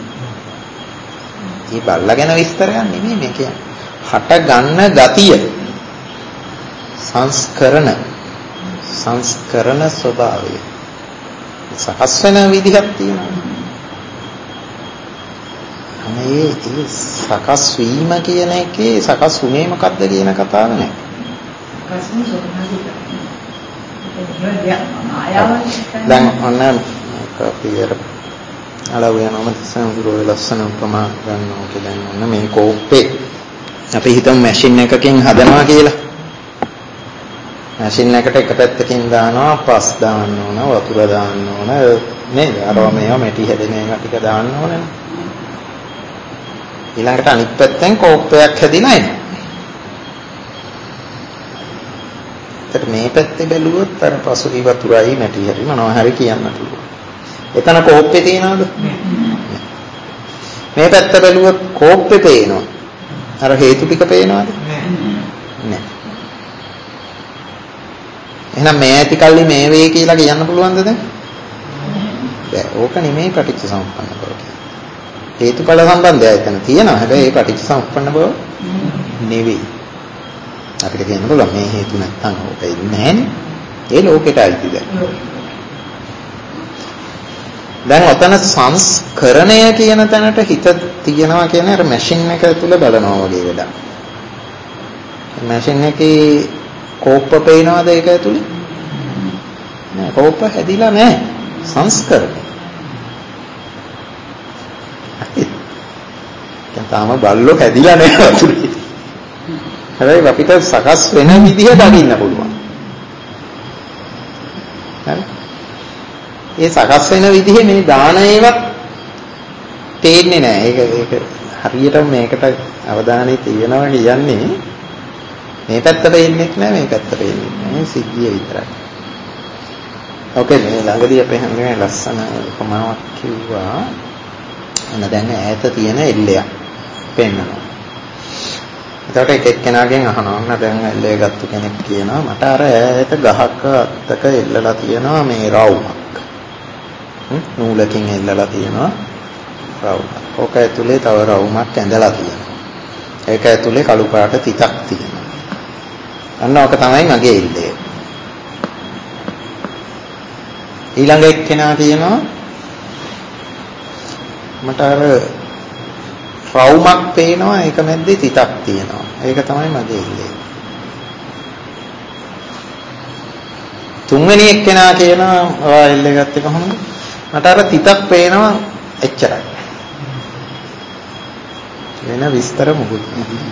මේ බල්ලා ගැන විස්තරයක් නෙවෙයි මේ කියන්නේ. හට ගන්න ගතිය. සංස්කරණ සංස්කරණ ස්වභාවය. සකස් වෙන විදිහක් තියෙනවා. අනේ ඒ සකස් වීම කියන එකේ සකස් වුණේ මොකද්ද කියන කතාව නෑ. දැන් ඔන්න අපි අර අලව යනම සම්පූර්ණ ලස්සන උපමා ගන්නවා කියලා ඔන්න මේ කෝප්පේ අපි හිතමු මැෂින් එකකින් හදනවා කියලා. මැෂින් එකට එක පැත්තකින් දානවා පස් දාන්න ඕන වතුර දාන්න ඕන නේද? අරවා මේවා මැටි හැදෙන එක ටික දාන්න ඕනේ. ඊළඟට අනිත් පැත්තෙන් කෝප්පයක් හැදිලා එනවා. ඒත් මේ පැත්තේ බැලුවොත් අර පසුගිය වතුරයි මැටි හරි මොනවා හරි කියන්න පුළුවන්. එතන කෝප්පේ තියනවද? මේ පැත්ත බැලුවොත් කෝප්පේ පේනවා. අර හේතු ටික පේනවද? නෑ. එහෙනම් මේ ඇති කල්ලි මේ වේ කියලා කියන්න පුළුවන්ද දැන්? බෑ. ඕක නෙමෙයි පටිච්චසමුප්පන්න බව කියන්නේ. හේතුඵල සම්බන්ධය එතන තියෙනවා. හැබැයි ඒ පටිච්චසමුප්පන්න බව නෙවෙයි. අපිට කියන්න පුළුවන් මේ හේතු නැත්තම් ඕක ඉන්නේ නැහැනේ. ඒ ලෝකෙට අයිති දැන්. දැන් ඔතන සංස්කරණය කියන තැනට හිත තියනවා කියන්නේ අර මැෂින් එක ඇතුළේ බලනවා වගේ වැඩක්. මැෂින් එකේ කෝප්ප පේනවද ඒක ඇතුළේ? නෑ කෝප්ප හැදිලා නෑ. සංස්කරණය. දැන් තාම බල්ලෝ හැදිලා නෑ වතුරේ. හැබැයි අපිට සකස් වෙන විදිහ දකින්න පුළුවන්. හරි? ඒ සකස් වෙන විදිහේ මේ දාන ඒවත් තේන්නේ නැහැ. ඒක ඒක හරියට මේකට අවධානය තියනවා කියන්නේ මේ පැත්ත පේන්නේ නැහැ මේ පැත්ත පේන්නේ නැහැ. මේ සිද්ධිය විතරයි. ඕකේ මේ ළඟදී අපේ හැමෝම ලස්සන උපමාවක් කිව්වා. අන්න දැන් ඈත තියෙන එල්ලයක් පෙන්නනවා. එතකොට එක එක්කෙනාගෙන් අහනවා දැන් එල්ලේ ගත්ත කෙනෙක් කියනවා මට අර ඈත ගහක අත්තක එල්ලලා තියෙනවා මේ රවුමක්. නූලකින් එල්ලලා තියෙනවා රවුම. ඕක ඇතුලේ තව රවුමක් ඇඳලා තියෙනවා. ඒක ඇතුලේ කළු පාට තිතක් තියෙනවා. අන්න ඕක තමයි මගේ එල්ලේ. ඊළඟ එක්කෙනා කියනවා මට අර රවුමක් පේනවා ඒක මැද්දේ තිතක් තියෙනවා. ඒක තමයි මගේ එල්ලේ. තුන්වෙනි එක්කෙනා කියනවා ඔයා එල්ලේ ගත්තේ කොහොමද? මට අර තිතක් පේනවා එච්චරයි. වෙන විස්තර මොකුත් නැහැ.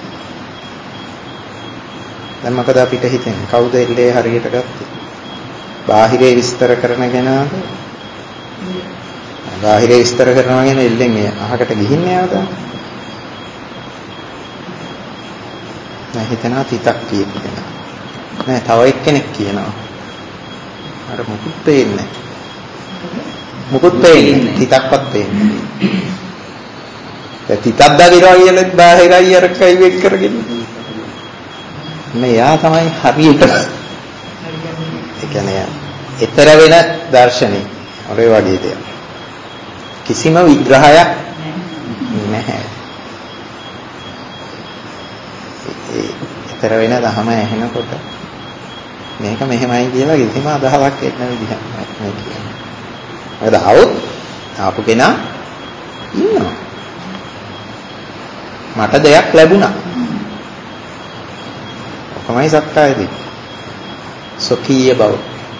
දැන් මොකද අපිට හිතෙන්නේ? කවුද එල්ලේ හරියට ගත්තේ? බාහිරේ විස්තර කරන කෙනාද? බාහිරේ විස්තර කරනවා කියන්නේ එල්ලෙන් අහකට ගිහින් යනවද? නෑ හිතනවා තිතක් කියපු කෙනා. නෑ තව එක්කෙනෙක් කියනවා. අර මොකුත් පේන්නේ නැහැ. මොකුත් පේන්නේ තිතක්වත් පේන්නේ. ඒ තිතක් දාගිරවා කියලත් බාහිරයි අර කයි වෙක් කරගෙන. මෙයා තමයි හරියට. ඒ කියන්නේ ඊතර වෙන දර්ශනේ ඔය වගේ දෙයක්. කිසිම විග්‍රහයක් නැහැ. ඒ ඊතර වෙන දහම ඇහෙනකොට මේක මෙහෙමයි කියලා කිසිම අදහසක් එන්න විදිහක් නැහැ කියන්නේ. මොකද આવුත් ආපු කෙනා ඉන්නවා. මට දෙයක් ලැබුණා. කොහොමයි සත්‍යයේදී? සොකීය බව.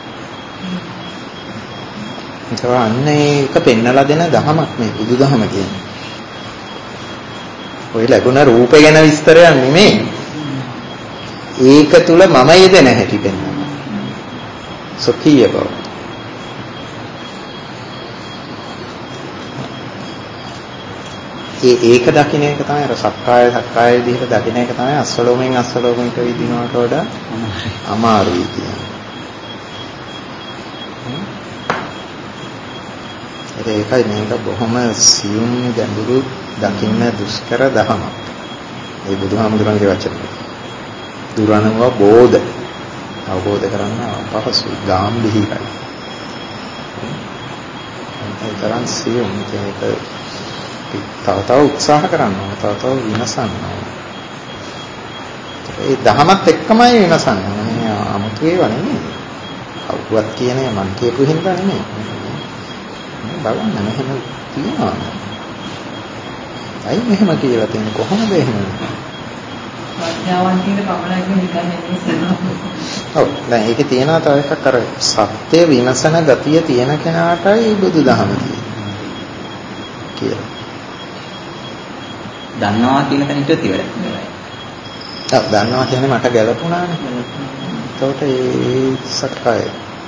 ඒක අන්නේ එක පෙන්නලා දෙන දහමක් මේ බුදුදහම කියන්නේ. ඔය ලැබුණ රූපය ගැන විස්තරයක් නෙමෙයි. ඒක තුල මම යෙදෙන හැටි පෙන්වනවා. සොකීය බව. ඒ ඒක දකින්න එක තමයි අර සක්කාය සක්කාය විදිහට දකින්න එක තමයි අස්වලෝමෙන් අස්වලෝමෙන්ට විදිනවට වඩා අමාරුයි කියන්නේ. ඒකයි මේක බොහොම සියුම් ගැඹුරු දකින්න දුෂ්කර දහමක්. ඒ බුදුහාමුදුරන්ගේ වචන. දුරණව බෝධ අවබෝධ කරගන්න අපහසුයි, ගාම්භීරයි. ඒ තරම් සියුම්. ඒක තව තව උත්සාහ කරනවා, තව තව විමසනවා. ඒ දහමත් එක්කමයි විමසන්නේ. මේ 아무තු ඒවා නෙමෙයි. කවුරුත් කියන්නේ මං කියපු හින්දා නෙමෙයි. බලන්න මෙහෙම තියනවා. අයි මෙහෙම කියලා තියෙන කොහොමද එහෙම? වාඥාවන්තිට පමණක් නිකන් නෙමෙයි. ඔව් දැන් ඒකේ තියෙනවා තව එකක් අර සත්‍ය විමසන ගතිය තියෙන කෙනාටයි බුදුදහම තියෙන්නේ කියලා. දන්නවා කියන කෙනෙක්ට ඉවරයි. ඔව් දන්නවා කියන්නේ මට ගැළපුණානේ. එතකොට ඒ සක්කාය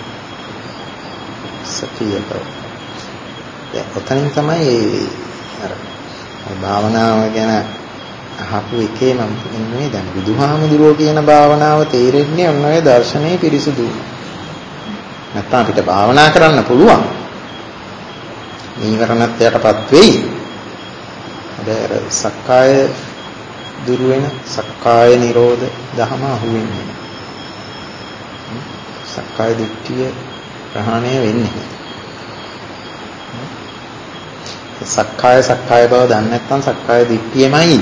සතියක දැන් ඔතනින් තමයි අර භාවනාව ගැන අහපු එකේ මම කියන්නේ දැන් බුදුහාමුදුරුවෝ කියන භාවනාව තේරෙන්නේ ඔන්න ඔය දර්ශනයේ පිරිසුදු. නැත්නම් අපිට භාවනා කරන්න පුළුවන්. නීවරණත් යටපත් වෙයි. හැබැයි සක්කාය දුරු වෙන සක්කාය නිරෝධ ධම අහුවෙන්නේ. සක්කාය දිට්ඨිය ප්‍රහාණය වෙන්නේ. සක්කාය සක්කාය බව දන්නේ නැත්නම් සක්කාය දිට්ඨියමයි.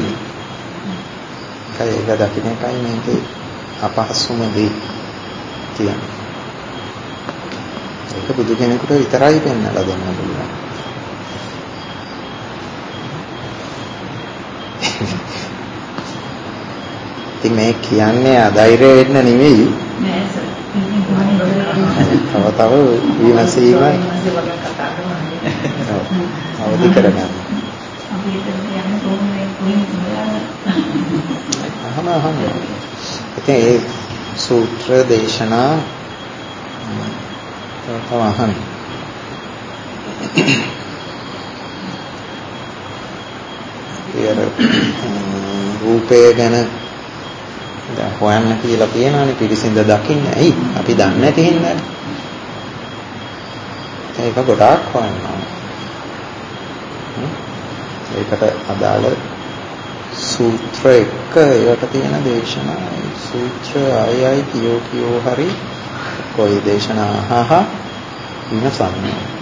ඒක දකින්න එකයි මේකේ අපහසුම දේ කියන්නේ. ඒක බුදු කෙනෙකුට විතරයි පෙන්වලා දෙන්න පුළුවන්. ඉතින් මේ කියන්නේ අධෛර්ය වෙන්න නෙවෙයි. නෑ සර්. තව තව විමසීම අවදි කරගන්න. අපි හිතන්නේ යන්නේ කොහොමද කොහෙන්ද අහම අහම. ඉතින් ඒ සූත්‍ර දේශනා තව අහන්න. ඒ රූපය ගැන දැන් හොයන්න කියලා කියනවානේ පිරිසිඳ දකින්න. ඇයි? අපි දන්නේ නැති හින්දා. ඒක ගොඩාක් හොයනවා. ඒකට අදාළ සූත්‍ර එක ඒවට තියෙන දේශනා සූත්‍ර ආය ආයි කියෝ කියෝ හරි කොයි දේශනා අහහ ඉන්නසන්නේ.